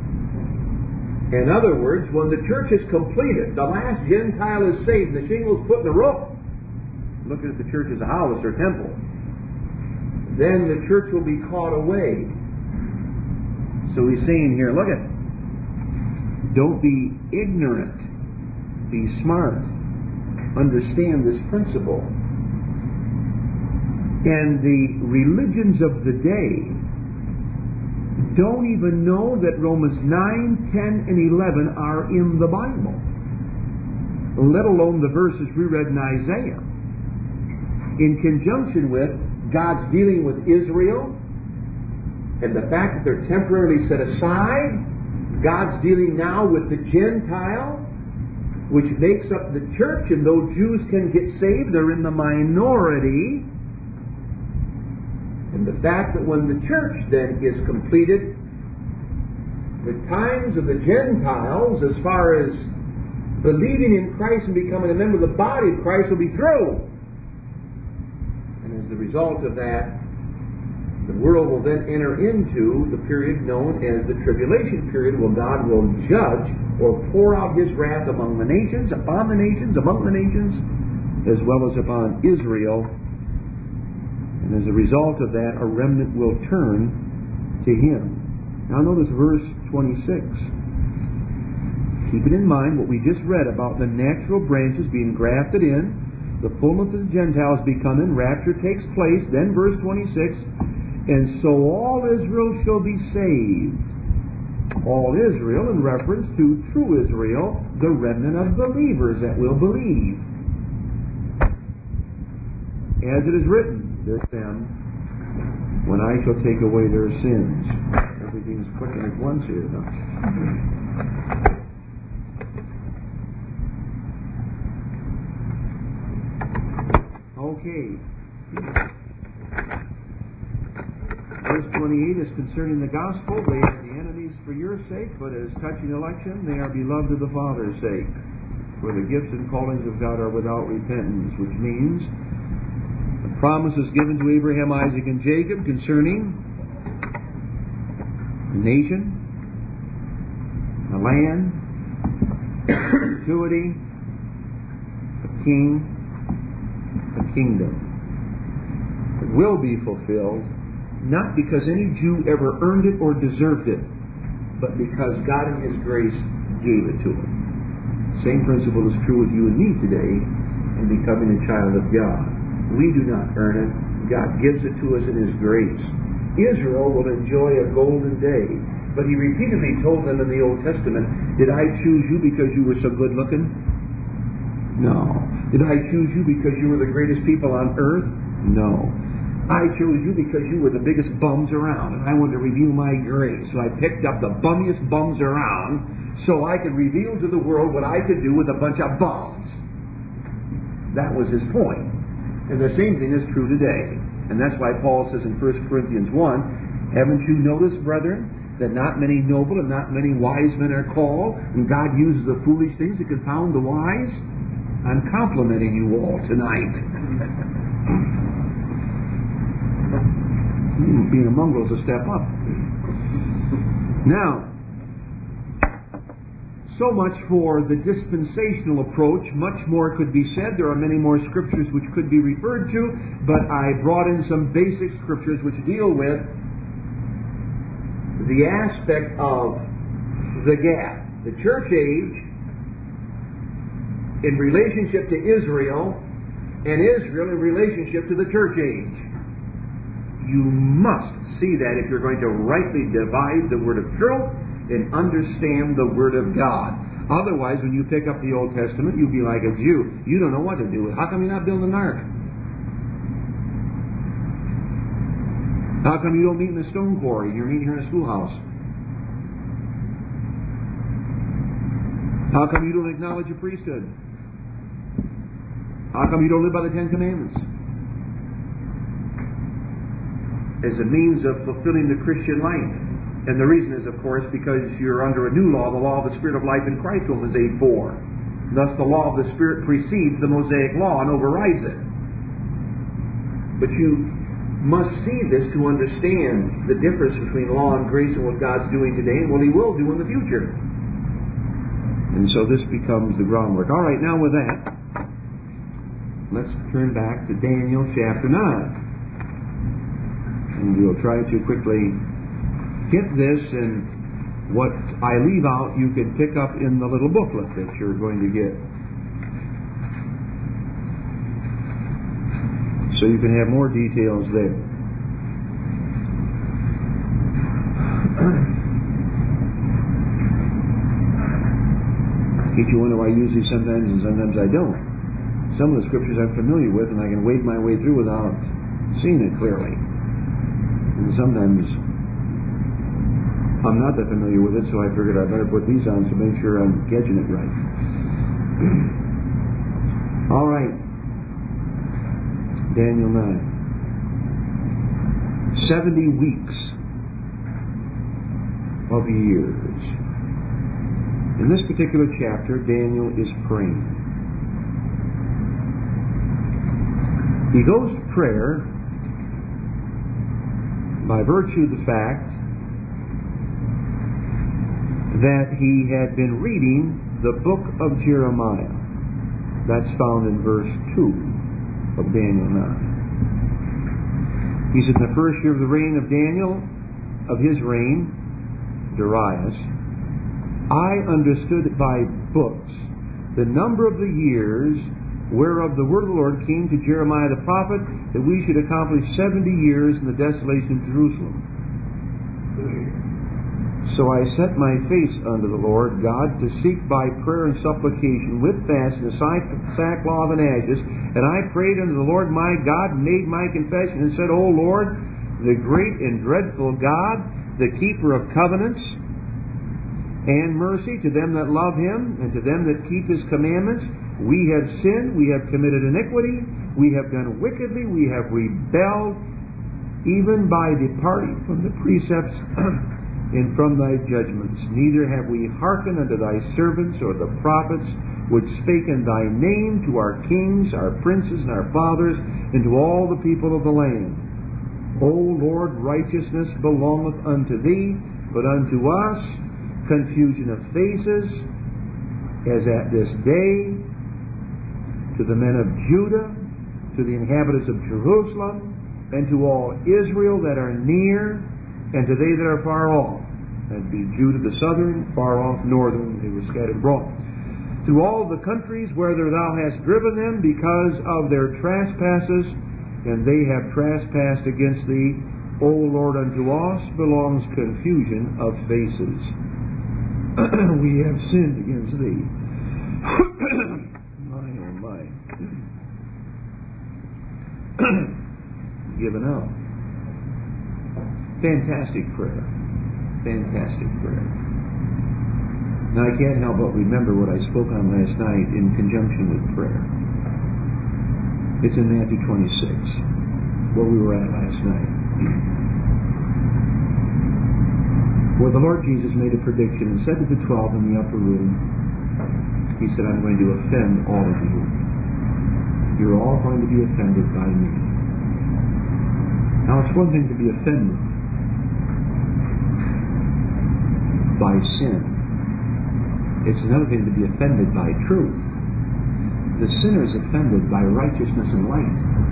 In other words, when the church is completed, the last Gentile is saved, the shingle's put in the roof. Looking at the church as a house or temple. Then the church will be caught away. So he's saying here, look at, don't be ignorant. Be smart. Understand this principle. And the religions of the day don't even know that Romans nine, ten, and eleven are in the Bible, let alone the verses we read in Isaiah. In conjunction with God's dealing with Israel and the fact that they're temporarily set aside, God's dealing now with the Gentile, which makes up the church, and though Jews can get saved, they're in the minority. And the fact that when the church then is completed, the times of the Gentiles, as far as believing in Christ and becoming a member of the body of Christ, will be through. And as a result of that, the world will then enter into the period known as the tribulation period, where God will judge or pour out His wrath among the nations, upon the nations, among the nations, as well as upon Israel. And as a result of that, a remnant will turn to Him. Now notice verse twenty-six. Keep it in mind what we just read about the natural branches being grafted in, the fullness of the Gentiles become in, rapture takes place, then verse twenty-six, and so all Israel shall be saved. All Israel in reference to true Israel, the remnant of believers that will believe. As it is written, there's them when I shall take away their sins. Everything's clicking at once here, though. Okay. Verse twenty-eight is concerning the gospel. They are the enemies for your sake, but as touching election, they are beloved of the Father's sake. For the gifts and callings of God are without repentance, which means the promise is given to Abraham, Isaac, and Jacob concerning a nation, a land, perpetuity, a king, a kingdom. It will be fulfilled, not because any Jew ever earned it or deserved it, but because God in His grace gave it to him. Same principle is true with you and me today in becoming a child of God. We do not earn it. God gives it to us in His grace. Israel will enjoy a golden day. But He repeatedly told them in the Old Testament, did I choose you because you were so good looking? No. Did I choose you because you were the greatest people on earth? No. I chose you because you were the biggest bums around, and I wanted to reveal my grace. So I picked up the bummiest bums around so I could reveal to the world what I could do with a bunch of bums. That was His point. And the same thing is true today. And that's why Paul says in First Corinthians one, haven't you noticed, brethren, that not many noble and not many wise men are called, and God uses the foolish things to confound the wise? I'm complimenting you all tonight. Being a mongrel is a step up. Now, So much for the dispensational approach. Much more could be said. There are many more scriptures which could be referred to, but I brought in some basic scriptures which deal with the aspect of the gap. The church age in relationship to Israel, and Israel in relationship to the church age. You must see that if you're going to rightly divide the word of truth and understand the Word of God. Otherwise, when you pick up the Old Testament, you'll be like a Jew. You don't know what to do. How come you're not building an ark? How come you don't meet in a stone quarry and you're meeting here in a schoolhouse? How come you don't acknowledge a priesthood? How come you don't live by the Ten Commandments? As a means of fulfilling the Christian life. And the reason is, of course, because you're under a new law, the law of the Spirit of life in Christ, Romans eight four. Thus the law of the Spirit precedes the Mosaic law and overrides it. But you must see this to understand the difference between law and grace and what God's doing today and what He will do in the future. And so this becomes the groundwork. All right, now with that, let's turn back to Daniel chapter nine. And we'll try to quickly get this, and what I leave out you can pick up in the little booklet that you're going to get. So you can have more details there. In case you wonder why I use these sometimes and sometimes I don't. Some of the scriptures I'm familiar with and I can wade my way through without seeing it clearly. And sometimes I'm not that familiar with it, so I figured I'd better put these on to make sure I'm catching it right. All right. Daniel nine. Seventy weeks of years. In this particular chapter, Daniel is praying. He goes to prayer by virtue of the fact that he had been reading the book of Jeremiah. That's found in verse two of Daniel nine. He said, in the first year of the reign of Daniel, of his reign, Darius, I understood by books the number of the years whereof the word of the Lord came to Jeremiah the prophet, that we should accomplish seventy years in the desolation of Jerusalem. So I set my face unto the Lord God to seek by prayer and supplication with fasting, sackcloth and ashes. And I prayed unto the Lord my God, and made my confession, and said, O Lord, the great and dreadful God, the keeper of covenants and mercy to them that love Him, and to them that keep His commandments, we have sinned, we have committed iniquity, we have done wickedly, we have rebelled, even by departing from the precepts and from thy judgments. Neither have we hearkened unto thy servants or the prophets which spake in thy name to our kings, our princes, and our fathers, and to all the people of the land. O Lord, righteousness belongeth unto thee, but unto us confusion of faces, as at this day, to the men of Judah, to the inhabitants of Jerusalem, and to all Israel that are near, and to they that are far off. That'd be Judah the southern, far off northern, they were scattered abroad. Through all the countries whither thou hast driven them because of their trespasses, and they have trespassed against thee, O Lord, unto us belongs confusion of faces. We have sinned against thee. My, oh my. Given up. Fantastic prayer. Fantastic prayer. Now I can't help but remember what I spoke on last night in conjunction with prayer. It's in Matthew twenty-six, where we were at last night. Where the Lord Jesus made a prediction and said to the twelve in the upper room, He said, I'm going to offend all of you. You're all going to be offended by me. Now it's one thing to be offended by sin. It's another thing to be offended by truth. The sinner is offended by righteousness and light.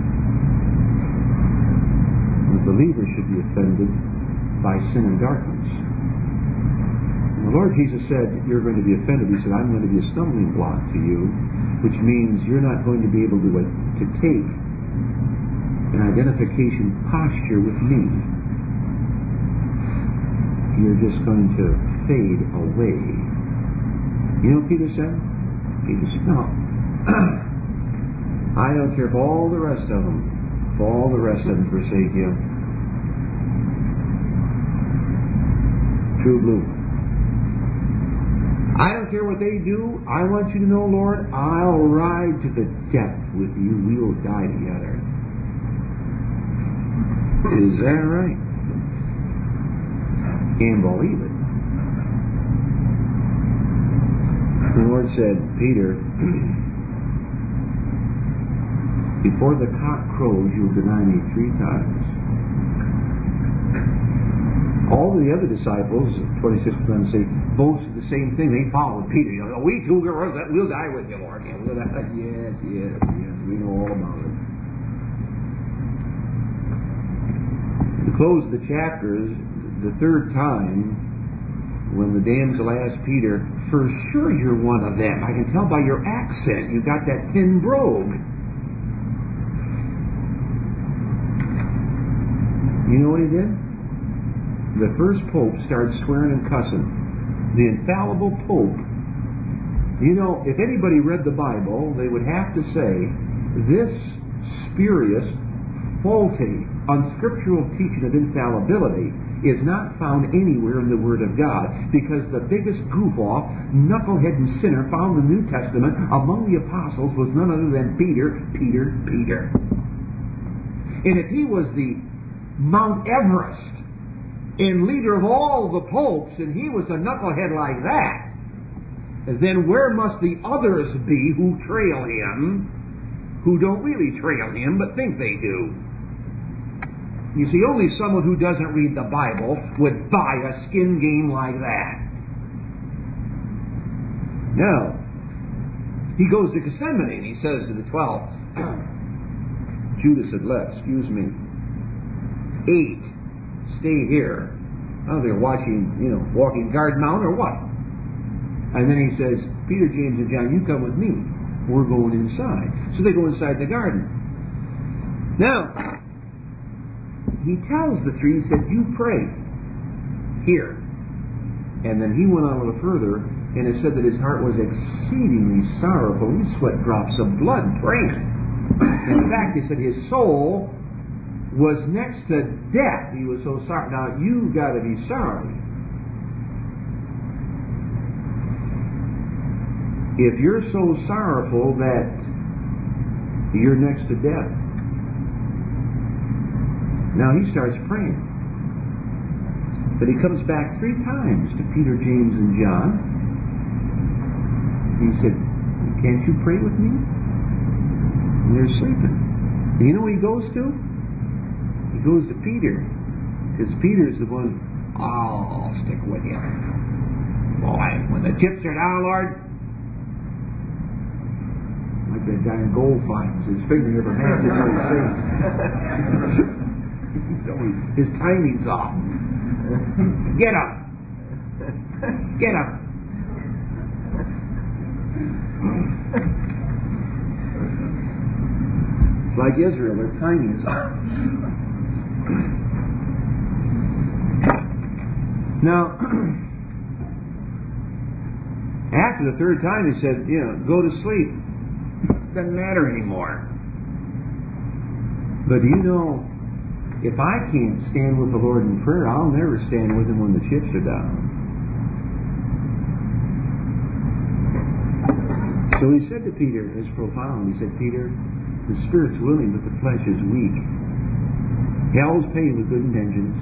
The believer should be offended by sin and darkness. And the Lord Jesus said, you're going to be offended. He said, I'm going to be a stumbling block to you, which means you're not going to be able to, uh, to take an identification posture with me. You're just going to fade away. You know what Peter said? Peter said, no. I don't care if all the rest of them, if all the rest of them forsake you. True blue. I don't care what they do. I want you to know, Lord, I'll ride to the death with you. We will die together. Is that right? Can't believe it. The Lord said, Peter, before the cock crows, you'll deny me three times. All the other disciples, twenty-six percent say, boasted the same thing. They followed Peter. You know, we too, we'll die with you, Lord. Yeah, we'll die. Yes, yes, yes. We know all about it. To close the chapters, the third time, when the damsel asked Peter, for sure you're one of them. I can tell by your accent. You've got that thin brogue. You know what he did? The first pope started swearing and cussing. The infallible pope. You know, if anybody read the Bible, they would have to say, this spurious, faulty, unscriptural teaching of infallibility is not found anywhere in the Word of God, because the biggest goof-off, knucklehead and sinner found in the New Testament among the apostles was none other than Peter, Peter, Peter. And if he was the Mount Everest and leader of all the popes, and he was a knucklehead like that, then where must the others be who trail him, who don't really trail him, but think they do? You see, only someone who doesn't read the Bible would buy a skin game like that. Now, he goes to Gethsemane, and he says to the twelve, Judas had left, excuse me, eight, stay here. Oh, they're watching, you know, walking guard mount or what? And then he says, Peter, James, and John, you come with me. We're going inside. So they go inside the garden. Now, he tells the three, he said, you pray here. And then he went on a little further, and it said that his heart was exceedingly sorrowful. He sweat drops of blood praying. In fact, he said his soul was next to death. He was so sorry. Now, you've got to be sorry. If you're so sorrowful that you're next to death. Now he starts praying. But he comes back three times to Peter, James, and John. He said, can't you pray with me? And they're sleeping. And you know what he goes to? He goes to Peter. Because Peter's the one, oh, I'll stick with you. Boy, when the chips are down, Lord, like that guy in gold finds, his finger never matches what he says. His timing's off. Get up. Get up. It's like Israel, their timing's off. Now, after the third time he said, you know, go to sleep. It doesn't matter anymore. But do you know, if I can't stand with the Lord in prayer, I'll never stand with Him when the chips are down. So he said to Peter, it's profound, he said, Peter, the spirit's willing, but the flesh is weak. Hell's paid with good intentions.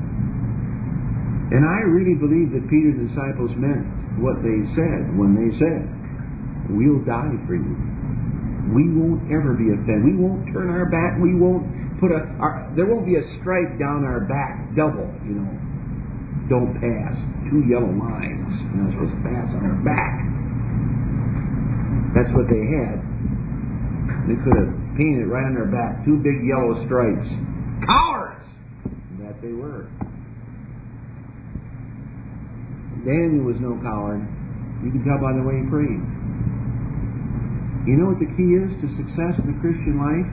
And I really believe that Peter and the disciples meant what they said when they said, we'll die for you. We won't ever be offended. We won't turn our back. We won't put a... Our, there won't be a stripe down our back double, you know. don't pass. Two yellow lines. You're not supposed to pass on their back. That's what they had. They could have painted it right on their back. Two big yellow stripes. Cowards! And that they were. Daniel was no coward. You can tell by the way he prayed. You know what the key is to success in the Christian life?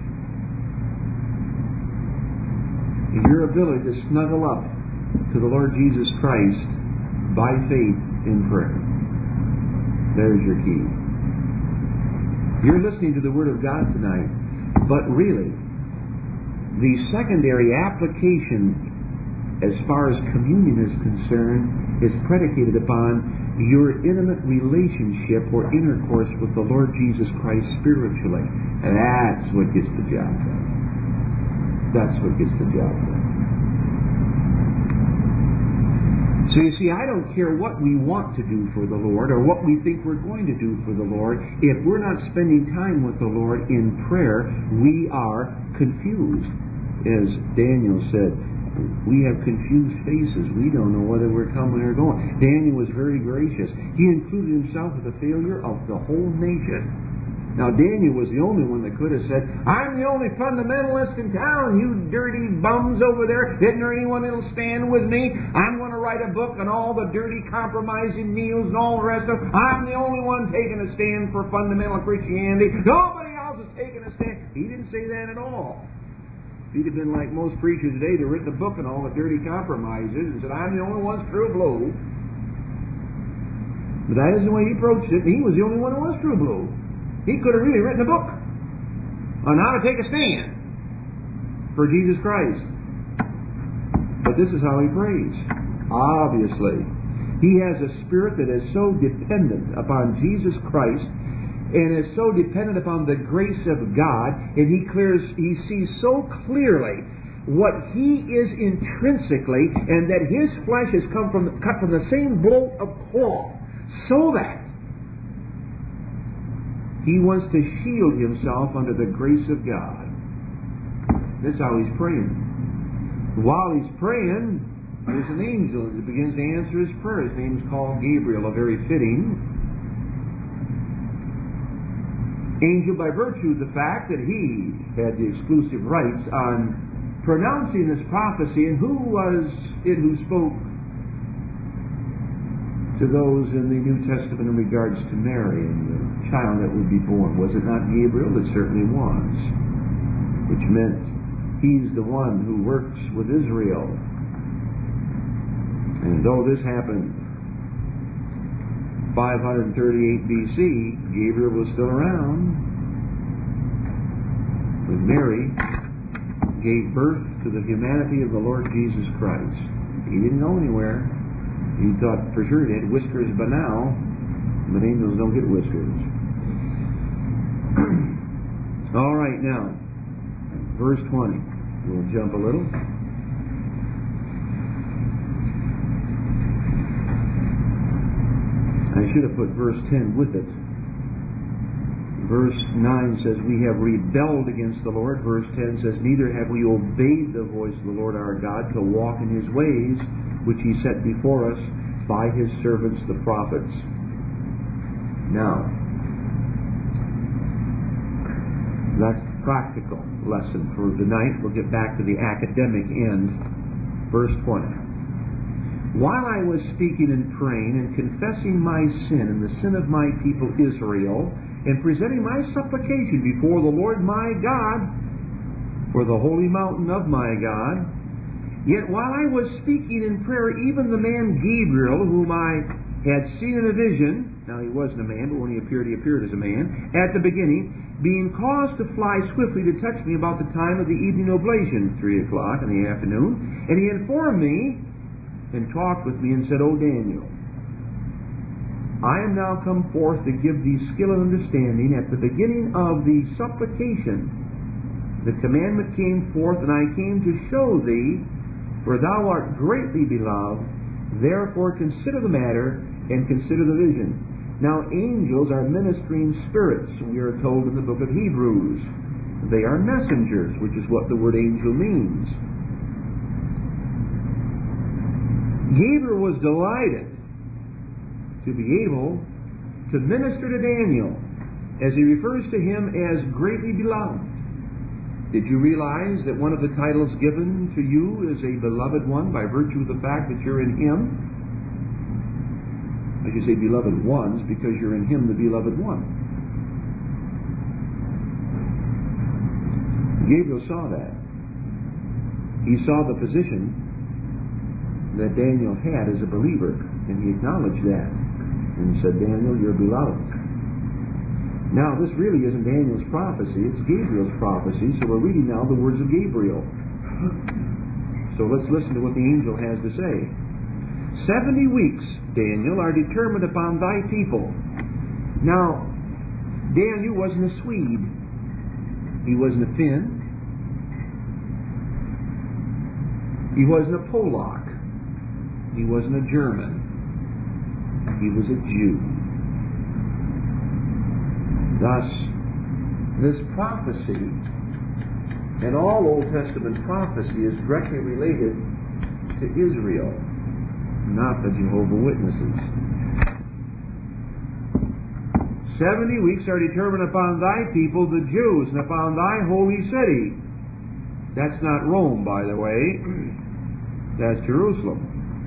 Your ability to snuggle up to the Lord Jesus Christ by faith in prayer. There's your key. You're listening to the Word of God tonight, but really, the secondary application as far as communion is concerned is predicated upon your intimate relationship or intercourse with the Lord Jesus Christ spiritually. And that's what gets the job done. That's what gets the job done. So you see, I don't care what we want to do for the Lord or what we think we're going to do for the Lord. If we're not spending time with the Lord in prayer, we are confused. As Daniel said, we have confused faces. We don't know whether we're coming or going. Daniel was very gracious. He included himself with the failure of the whole nation. Now, Daniel was the only one that could have said, I'm the only fundamentalist in town, you dirty bums over there. Isn't there anyone that'll stand with me? I'm going to write a book on all the dirty compromising kneels and all the rest of it. I'm the only one taking a stand for fundamental Christianity. Nobody else is taking a stand. He didn't say that at all. If he'd have been like most preachers today, they've written a book on all the dirty compromises and said, I'm the only one true blue. But that isn't the way he approached it. He was the only one who was true blue. He could have really written a book on how to take a stand for Jesus Christ. But this is how he prays. Obviously, he has a spirit that is so dependent upon Jesus Christ and is so dependent upon the grace of God, and he clears, he sees so clearly what he is intrinsically, and that his flesh has come from cut from the same bolt of cloth, so that he wants to shield himself under the grace of God. That's how he's praying. While he's praying, there's an angel that begins to answer his prayer. His name is called Gabriel, a very fitting angel by virtue of the fact that he had the exclusive rights on pronouncing this prophecy. And who was it who spoke to those in the New Testament in regards to Mary and the child that would be born? Was it not Gabriel? It certainly was. Which meant he's the one who works with Israel. And though this happened five thirty-eight B C, Gabriel was still around when Mary gave birth to the humanity of the Lord Jesus Christ. He didn't go anywhere. He thought for sure he had whiskers by now, but angels don't get whiskers. All right, now, verse twenty. We'll jump a little. I should have put verse ten with it. Verse nine says, we have rebelled against the Lord. Verse ten says, neither have we obeyed the voice of the Lord our God to walk in his ways, which he set before us by his servants the prophets. Now, that's the practical lesson for the night. We'll get back to the academic end. Verse twenty. While I was speaking and praying and confessing my sin and the sin of my people Israel, and presenting my supplication before the Lord my God, for the holy mountain of my God, yet while I was speaking in prayer, even the man Gabriel, whom I had seen in a vision, now he wasn't a man, but when he appeared, he appeared as a man, at the beginning, being caused to fly swiftly to touch me about the time of the evening oblation, three o'clock in the afternoon, and he informed me and talked with me and said, O Daniel, I am now come forth to give thee skill and understanding. At the beginning of the supplication, the commandment came forth, and I came to show thee, for thou art greatly beloved, therefore consider the matter and consider the vision. Now angels are ministering spirits, we are told in the book of Hebrews. They are messengers, which is what the word angel means. Gabriel was delighted to be able to minister to Daniel, as he refers to him as greatly beloved. Did you realize that one of the titles given to you is a beloved one by virtue of the fact that you're in him? I should say beloved ones, because you're in him, the beloved one. Gabriel saw that. He saw the position that Daniel had as a believer, and he acknowledged that. And he said, Daniel, you're beloved. Now, this really isn't Daniel's prophecy, it's Gabriel's prophecy, so we're reading now the words of Gabriel. So let's listen to what the angel has to say. Seventy weeks, Daniel, are determined upon thy people. Now, Daniel wasn't a Swede. He wasn't a Finn. He wasn't a Polak. He wasn't a German. He was a Jew. Thus, this prophecy and all Old Testament prophecy is directly related to Israel, not the Jehovah's Witnesses. Seventy weeks are determined upon thy people, the Jews, and upon thy holy city. That's not Rome, by the way. That's Jerusalem.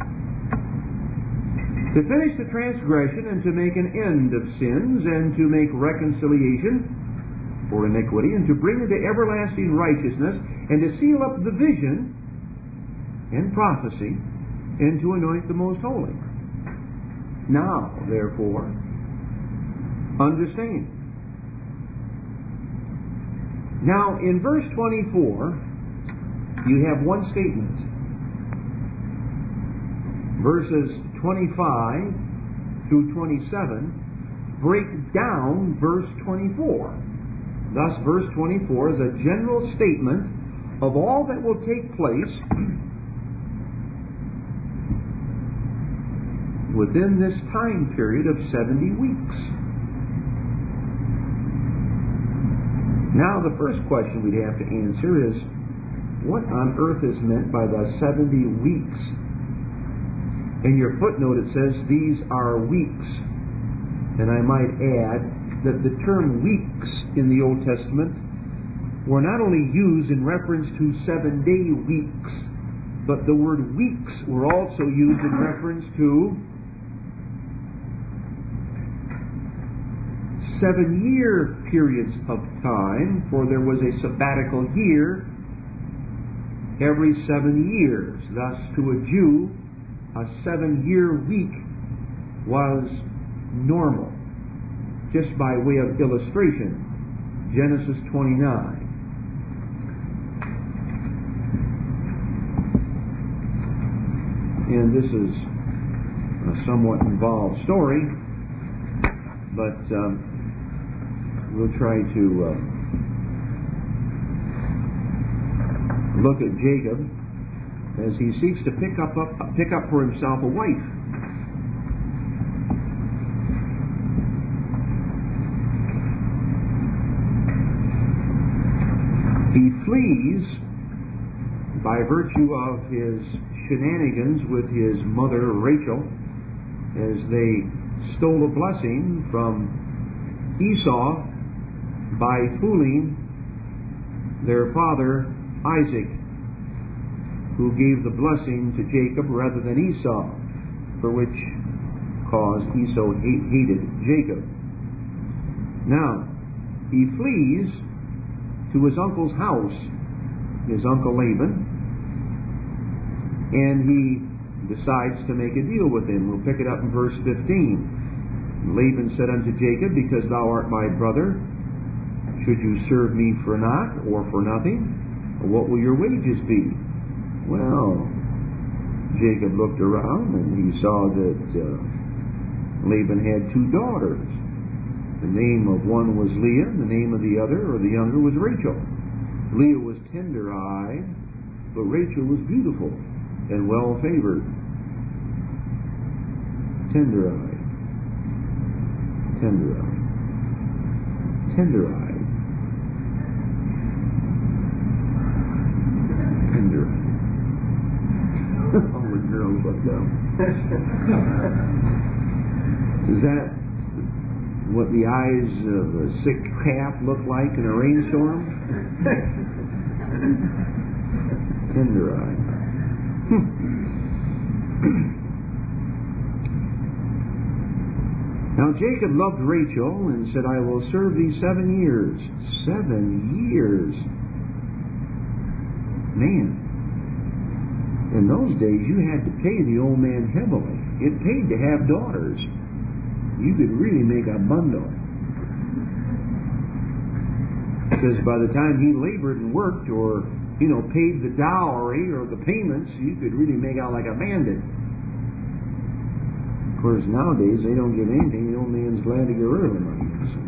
To finish the transgression and to make an end of sins and to make reconciliation for iniquity and to bring into everlasting righteousness and to seal up the vision and prophecy and to anoint the most holy. Now, therefore, understand. Now, in verse twenty-four, you have one statement. Verses twenty-five through twenty-seven break down verse twenty-four. Thus, verse twenty-four is a general statement of all that will take place within this time period of seventy weeks. Now, the first question we'd have to answer is, what on earth is meant by the seventy weeks? In your footnote it says these are weeks. And I might add that the term weeks in the Old Testament were not only used in reference to seven-day weeks, but the word weeks were also used in reference to seven-year periods of time, for there was a sabbatical year every seven years. Thus, to a Jew, a seven-year week was normal. Just by way of illustration, Genesis twenty-nine. And this is a somewhat involved story, but um, we'll try to uh, look at Jacob as he seeks to pick up, up pick up for himself a wife. He flees by virtue of his shenanigans with his mother Rachel, as they stole a blessing from Esau by fooling their father Isaac, who gave the blessing to Jacob rather than Esau, for which cause Esau hated Jacob. Now, he flees to his uncle's house, his uncle Laban, and he decides to make a deal with him. We'll pick it up in verse fifteen. Laban said unto Jacob, because thou art my brother, should you serve me for naught or for nothing? Or what will your wages be? Well, Jacob looked around and he saw that uh, Laban had two daughters. The name of one was Leah, and the name of the other, or the younger, was Rachel. Leah was tender-eyed, but Rachel was beautiful and well-favored. Tender-eyed. Tender-eyed. Tender-eyed. Tender-eyed. Oh, the girl but uh, is that what the eyes of a sick calf look like in a rainstorm? Tender eye. Now Jacob loved Rachel and said, I will serve thee seven years. Seven years. Man. In those days you had to pay the old man heavily. It paid to have daughters. You could really make a bundle. Because by the time he labored and worked or, you know, paid the dowry or the payments, you could really make out like a bandit. Of course, nowadays they don't give anything. The old man's glad to get rid of the money.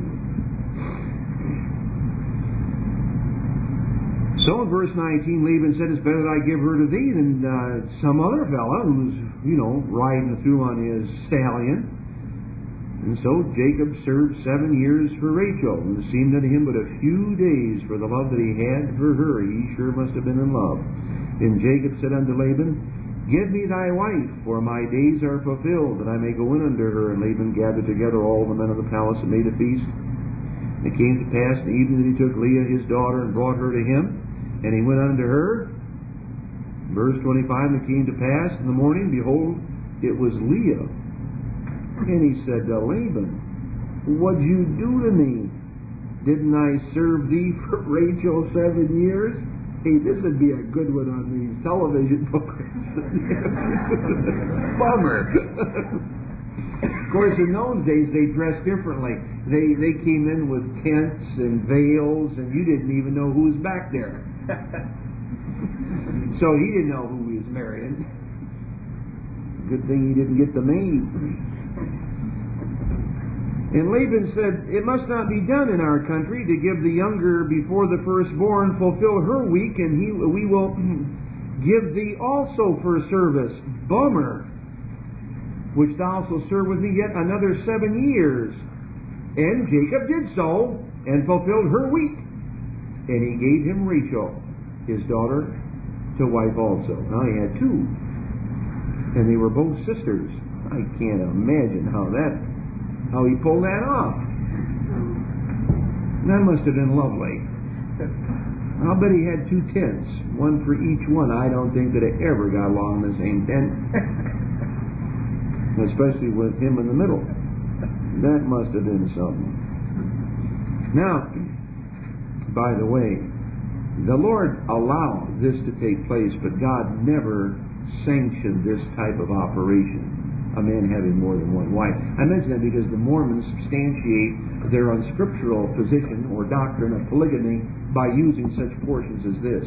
So in verse nineteen, Laban said, it's better that I give her to thee than uh, some other fella who's, you know, riding through on his stallion. And so Jacob served seven years for Rachel, and it seemed unto him but a few days for the love that he had for her. He sure must have been in love. And Jacob said unto Laban, give me thy wife, for my days are fulfilled, that I may go in unto her. And Laban gathered together all the men of the palace and made a feast. And it came to pass in the evening that he took Leah his daughter and brought her to him. And he went unto her. Verse twenty-five, and it came to pass in the morning, behold, it was Leah. And he said to Laban, what'd you do to me? Didn't I serve thee for Rachel seven years? Hey, this would be a good one on these television programs. Bummer. Of course, in those days they dressed differently. They they came in with tents and veils, and you didn't even know who was back there. So he didn't know who he was marrying. Good thing he didn't get the maid. And Laban said, it must not be done in our country to give the younger before the firstborn fulfill her week, and he, we will give thee also for service. Bummer. Which thou also serve with me yet another seven years. And Jacob did so, and fulfilled her week. And he gave him Rachel, his daughter, to wife also. Now he had two. And they were both sisters. I can't imagine how that, how he pulled that off. That must have been lovely. I'll bet he had two tents, one for each one. I don't think that it ever got along in the same tent. Especially with him in the middle. That must have been something. Now, by the way, the Lord allowed this to take place, but God never sanctioned this type of operation, a man having more than one wife. I mention that because the Mormons substantiate their unscriptural position or doctrine of polygamy by using such portions as this.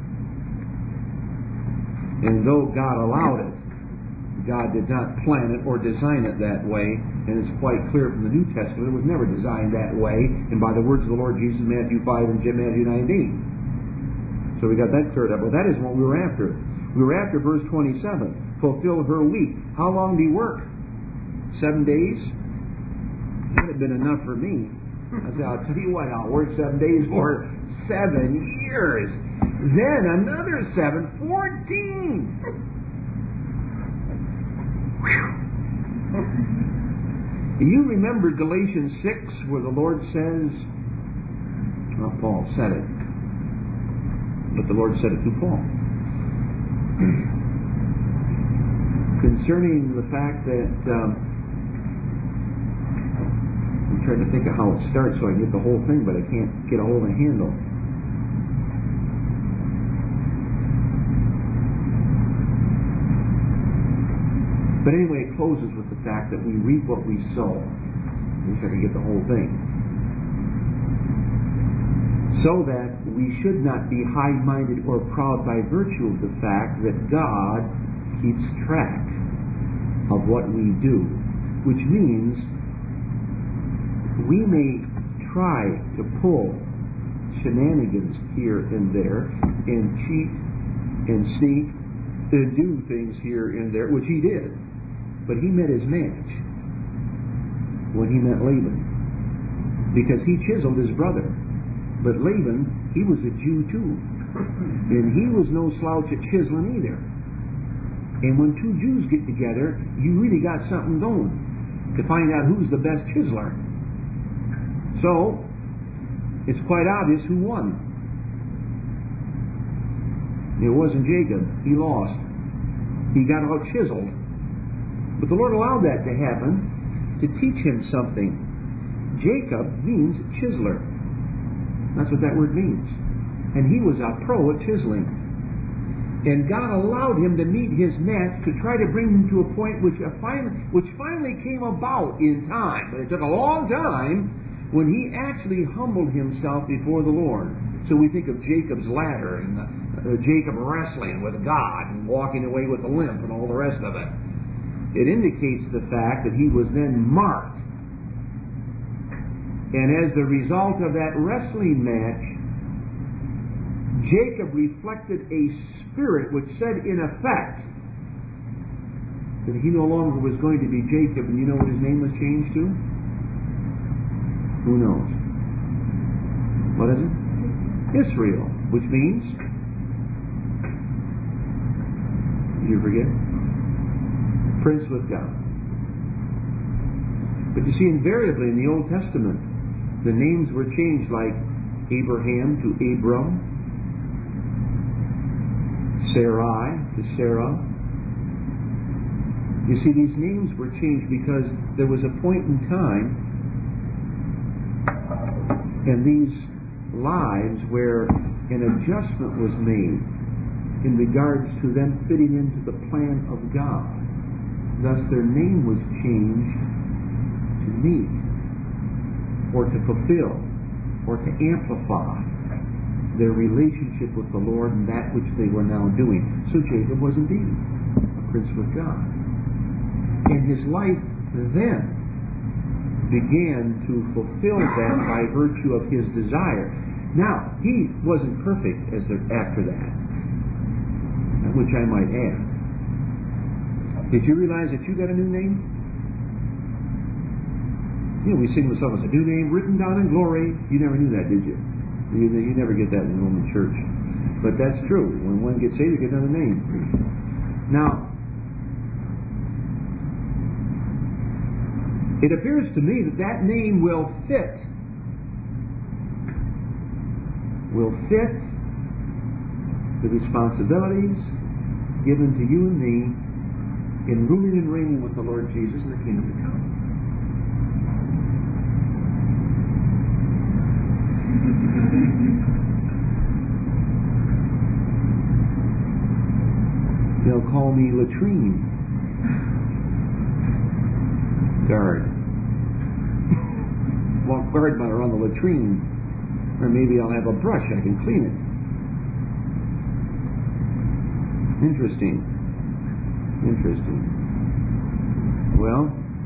And though God allowed it, God did not plan it or design it that way, and it's quite clear from the New Testament it was never designed that way, and by the words of the Lord Jesus in Matthew five and Matthew nineteen. So we got that cleared up. Well, that isn't what we were after. We were after verse twenty-seven. Fulfill her week. How long did he work? Seven days? That would have been enough for me. I said, I'll tell you what, I'll work seven days for seven years. Then another seven, fourteen. You remember Galatians six, where the Lord says, well, Paul said it, but the Lord said it through Paul, concerning the fact that um, I'm trying to think of how it starts so I can get the whole thing, but I can't get a hold of the handle. But anyway, it closes with the fact that we reap what we sow. I wish I could get the whole thing. So that we should not be high-minded or proud by virtue of the fact that God keeps track of what we do. Which means we may try to pull shenanigans here and there and cheat and sneak and do things here and there, which he did. But he met his match when he met Laban, because he chiseled his brother. But Laban, he was a Jew too, and he was no slouch at chiseling either. And when two Jews get together, you really got something going to find out who's the best chiseler. So, it's quite obvious who won. It wasn't Jacob. He lost. He got out chiseled. But the Lord allowed that to happen to teach him something. Jacob means chiseler. That's what that word means. And he was a pro at chiseling. And God allowed him to meet his match to try to bring him to a point which, finally, which finally came about in time. But it took a long time when he actually humbled himself before the Lord. So we think of Jacob's ladder and uh, Jacob wrestling with God and walking away with a limp and all the rest of it. It indicates the fact that he was then marked. And as the result of that wrestling match, Jacob reflected a spirit which said in effect that he no longer was going to be Jacob. And you know what his name was changed to? Who knows? What is it? Israel, which means, did you forget? Prince with God. But you see, invariably in the Old Testament, the names were changed, like Abraham to Abram, Sarai to Sarah. You see, these names were changed because there was a point in time in these lives where an adjustment was made in regards to them fitting into the plan of God. Thus their name was changed to meet, or to fulfill, or to amplify their relationship with the Lord and that which they were now doing. So Jacob was indeed a prince with God. And his life then began to fulfill that by virtue of his desire. Now, he wasn't perfect as the, after that, which I might add. Did you realize that you got a new name? You know, we sing the song, it's a new name written down in glory. You never knew that, did you? You, you never get that in the Roman church. But that's true. When one gets saved, they get another name. Now, it appears to me that that name will fit will fit the responsibilities given to you and me in ruling and reigning with the Lord Jesus in the kingdom to come. They'll call me latrine guard. Walk guard by around the latrine. Or maybe I'll have a brush, I can clean it. Interesting. Interesting. Well,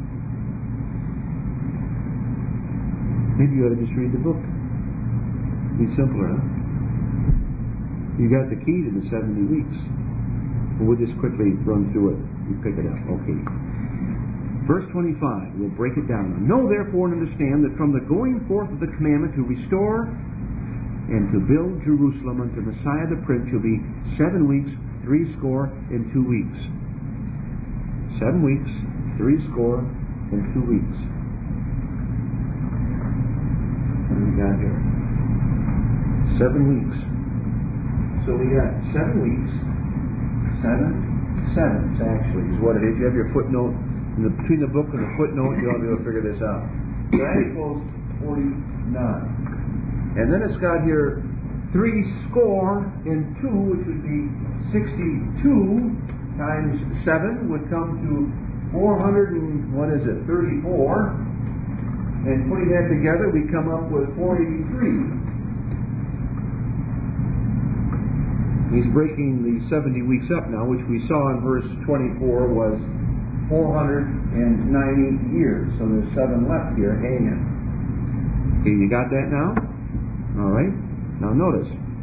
maybe you ought to just read the book. Be simpler, huh? You got the key to the seventy weeks. Well, we'll just quickly run through it. You pick it up. Okay. Verse twenty-five, we'll break it down. Know therefore and understand that from the going forth of the commandment to restore and to build Jerusalem unto Messiah the Prince shall be seven weeks, three score, and two weeks. Seven weeks, three score, and two weeks. What do we got here? Seven weeks. So we got seven weeks, seven, sevens actually is what it is. You have your footnote. In the, between the book and the footnote, you'll be able to figure this out. So that equals forty-nine. And then it's got here three score and two, which would be sixty-two times seven would come to four hundred and, what is it, thirty-four. And putting that together, we come up with four eighty-three. He's breaking the seventy weeks up now, which we saw in verse twenty-four was four hundred ninety years. So there's seven left here hanging. Okay, you got that now? All right. Now notice.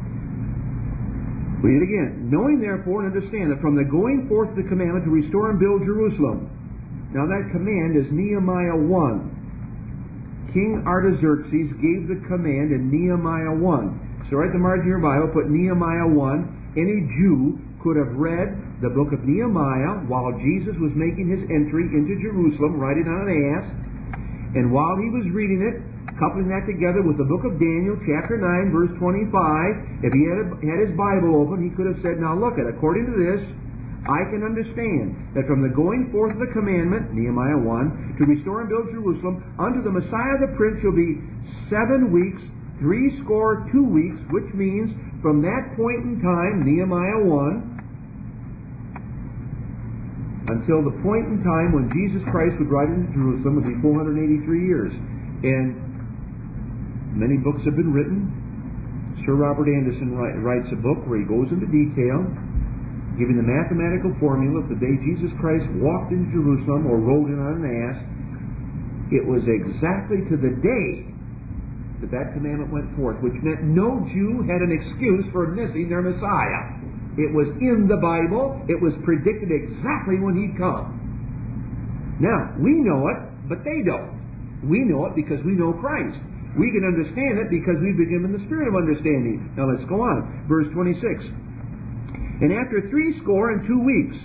Read it again. Knowing therefore and understand that from the going forth of the commandment to restore and build Jerusalem. Now that command is Nehemiah one. King Artaxerxes gave the command in Nehemiah one. So write the margin of your Bible, put Nehemiah one. Any Jew could have read the book of Nehemiah while Jesus was making his entry into Jerusalem, riding on an ass, and while he was reading it, coupling that together with the book of Daniel, chapter nine, verse twenty-five, if he had, a, had his Bible open, he could have said, now look at, according to this, I can understand that from the going forth of the commandment, Nehemiah one, to restore and build Jerusalem, unto the Messiah the Prince shall be seven weeks, three score two weeks, which means from that point in time, Nehemiah one, until the point in time when Jesus Christ would ride into Jerusalem would be four hundred eighty-three years. And many books have been written. Sir Robert Anderson writes a book where he goes into detail, giving the mathematical formula of the day Jesus Christ walked into Jerusalem or rode in on an ass. It was exactly to the day that that commandment went forth, which meant no Jew had an excuse for missing their Messiah. It was in the Bible. It was predicted exactly when he'd come. Now, we know it, but they don't. We know it because we know Christ. We can understand it because we've been given the spirit of understanding. Now let's go on. Verse twenty-six. And after three score and two weeks,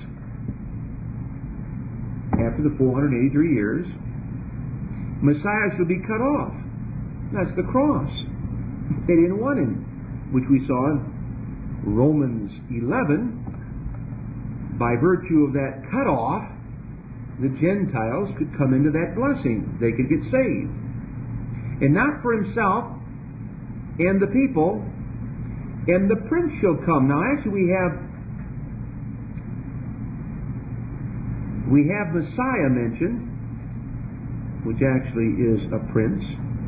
after the four hundred eighty-three years, Messiah shall be cut off. That's the cross. They didn't want him, which we saw in Romans eleven. By virtue of that cut off, the Gentiles could come into that blessing. They could get saved. And not for himself and the people, and the prince shall come. Now actually we have we have Messiah mentioned, which actually is a prince,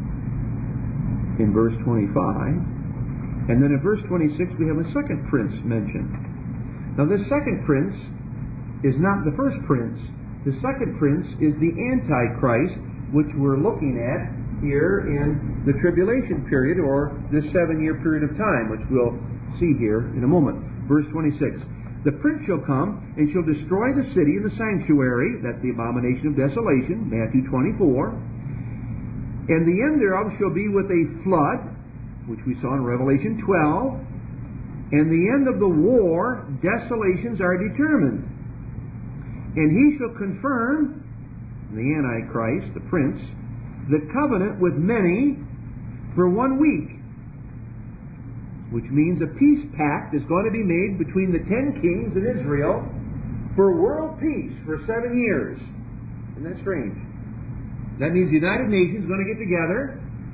in verse twenty-five. And then in verse twenty-six we have a second prince mentioned. Now this second prince is not the first prince. The second prince is the Antichrist, which we're looking at here in the tribulation period, or this seven-year period of time, which we'll see here in a moment. Verse twenty-six. The prince shall come and shall destroy the city and the sanctuary, that's the abomination of desolation, Matthew twenty-four. And the end thereof shall be with a flood, which we saw in Revelation twelve. And the end of the war, desolations are determined. And he shall confirm, the Antichrist, the prince, the covenant with many for one week, which means a peace pact is going to be made between the ten kings of Israel for world peace for seven years. Isn't that strange? That means the United Nations is going to get together,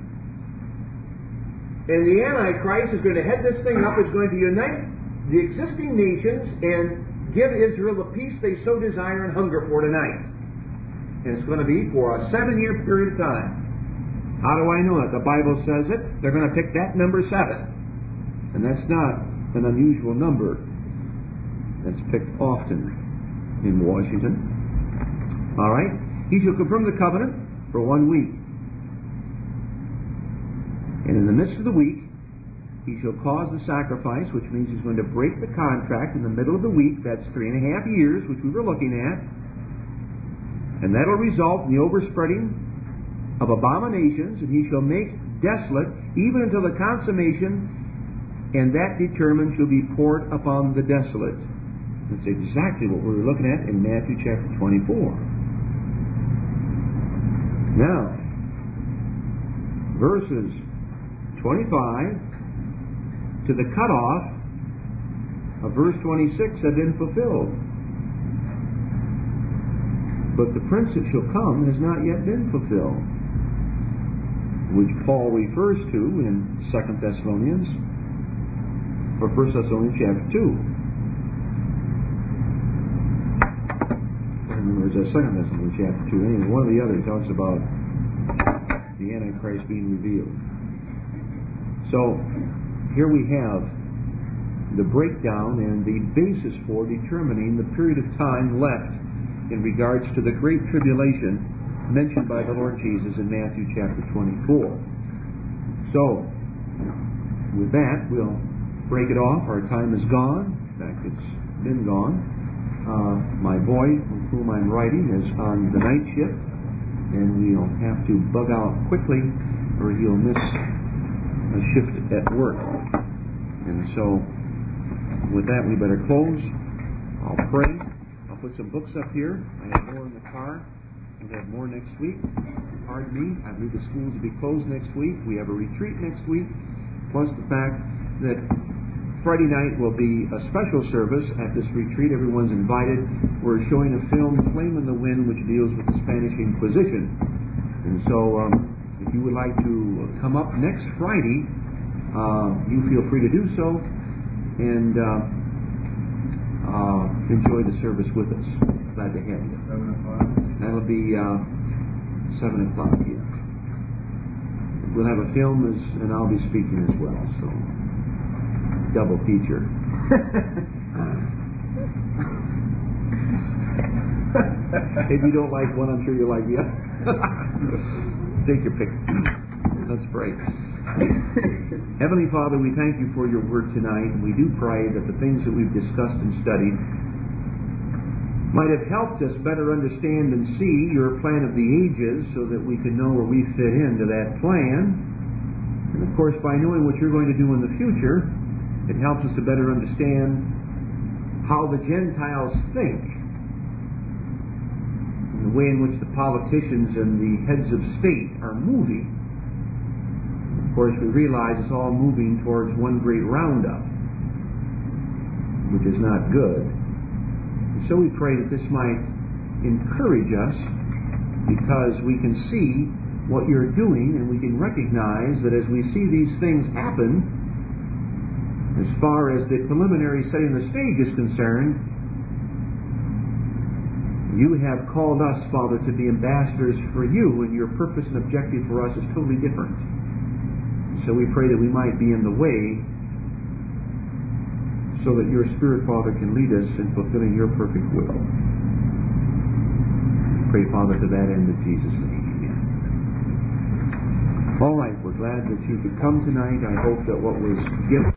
and the Antichrist is going to head this thing up, is going to unite the existing nations and give Israel the peace they so desire and hunger for tonight. And it's going to be for a seven-year period of time. How do I know it? The Bible says it. They're going to pick that number seven. And that's not an unusual number. That's picked often in Washington. All right? He shall confirm the covenant for one week. And in the midst of the week, he shall cause the sacrifice, which means he's going to break the contract in the middle of the week. That's three and a half years, which we were looking at. And that will result in the overspreading of abominations, and he shall make desolate even until the consummation, and that determined shall be poured upon the desolate. That's exactly what we were looking at in Matthew chapter twenty-four. Now, verses twenty-five to the cutoff of verse twenty-six have been fulfilled. But the prince that shall come has not yet been fulfilled, which Paul refers to in Second Thessalonians, or First Thessalonians chapter two. And there's a Second Thessalonians chapter two. Anyway, one or the other talks about the Antichrist being revealed. So here we have the breakdown and the basis for determining the period of time left in regards to the great tribulation mentioned by the Lord Jesus in Matthew chapter twenty-four. So, with that, we'll break it off. Our time is gone. In fact, it's been gone. Uh, my boy, with whom I'm writing, is on the night shift, and we'll have to bug out quickly or he'll miss a shift at work. And so, With that, we better close. I'll pray. I'll put some books up here. I have more in the car. We'll have more next week. Pardon me. I believe the schools will be closed next week. We have a retreat next week. Plus the fact that Friday night will be a special service at this retreat. Everyone's invited. We're showing a film, Flame in the Wind, which deals with the Spanish Inquisition. And so, um, if you would like to come up next Friday, uh, you feel free to do so and uh, uh, enjoy the service with us. Glad to have you. Seven o'clock. That'll be uh, seven o'clock here. We'll have a film, as, and I'll be speaking as well. So. Double feature. If you don't like one, I'm sure you'll like the other. Take your pick. Let's pray. Heavenly Father, we thank you for your word tonight, and we do pray that the things that we've discussed and studied might have helped us better understand and see your plan of the ages so that we can know where we fit into that plan. And of course, by knowing what you're going to do in the future, it helps us to better understand how the Gentiles think, and the way in which the politicians and the heads of state are moving. Of course, we realize it's all moving towards one great roundup, which is not good. And so we pray that this might encourage us, because we can see what you're doing, and we can recognize that as we see these things happen, as far as the preliminary setting the stage is concerned, you have called us, Father, to be ambassadors for you, and your purpose and objective for us is totally different. So we pray that we might be in the way so that your Spirit, Father, can lead us in fulfilling your perfect will. Pray, Father, to that end in Jesus' name. Amen. All right, we're glad that you could come tonight. I hope that what was given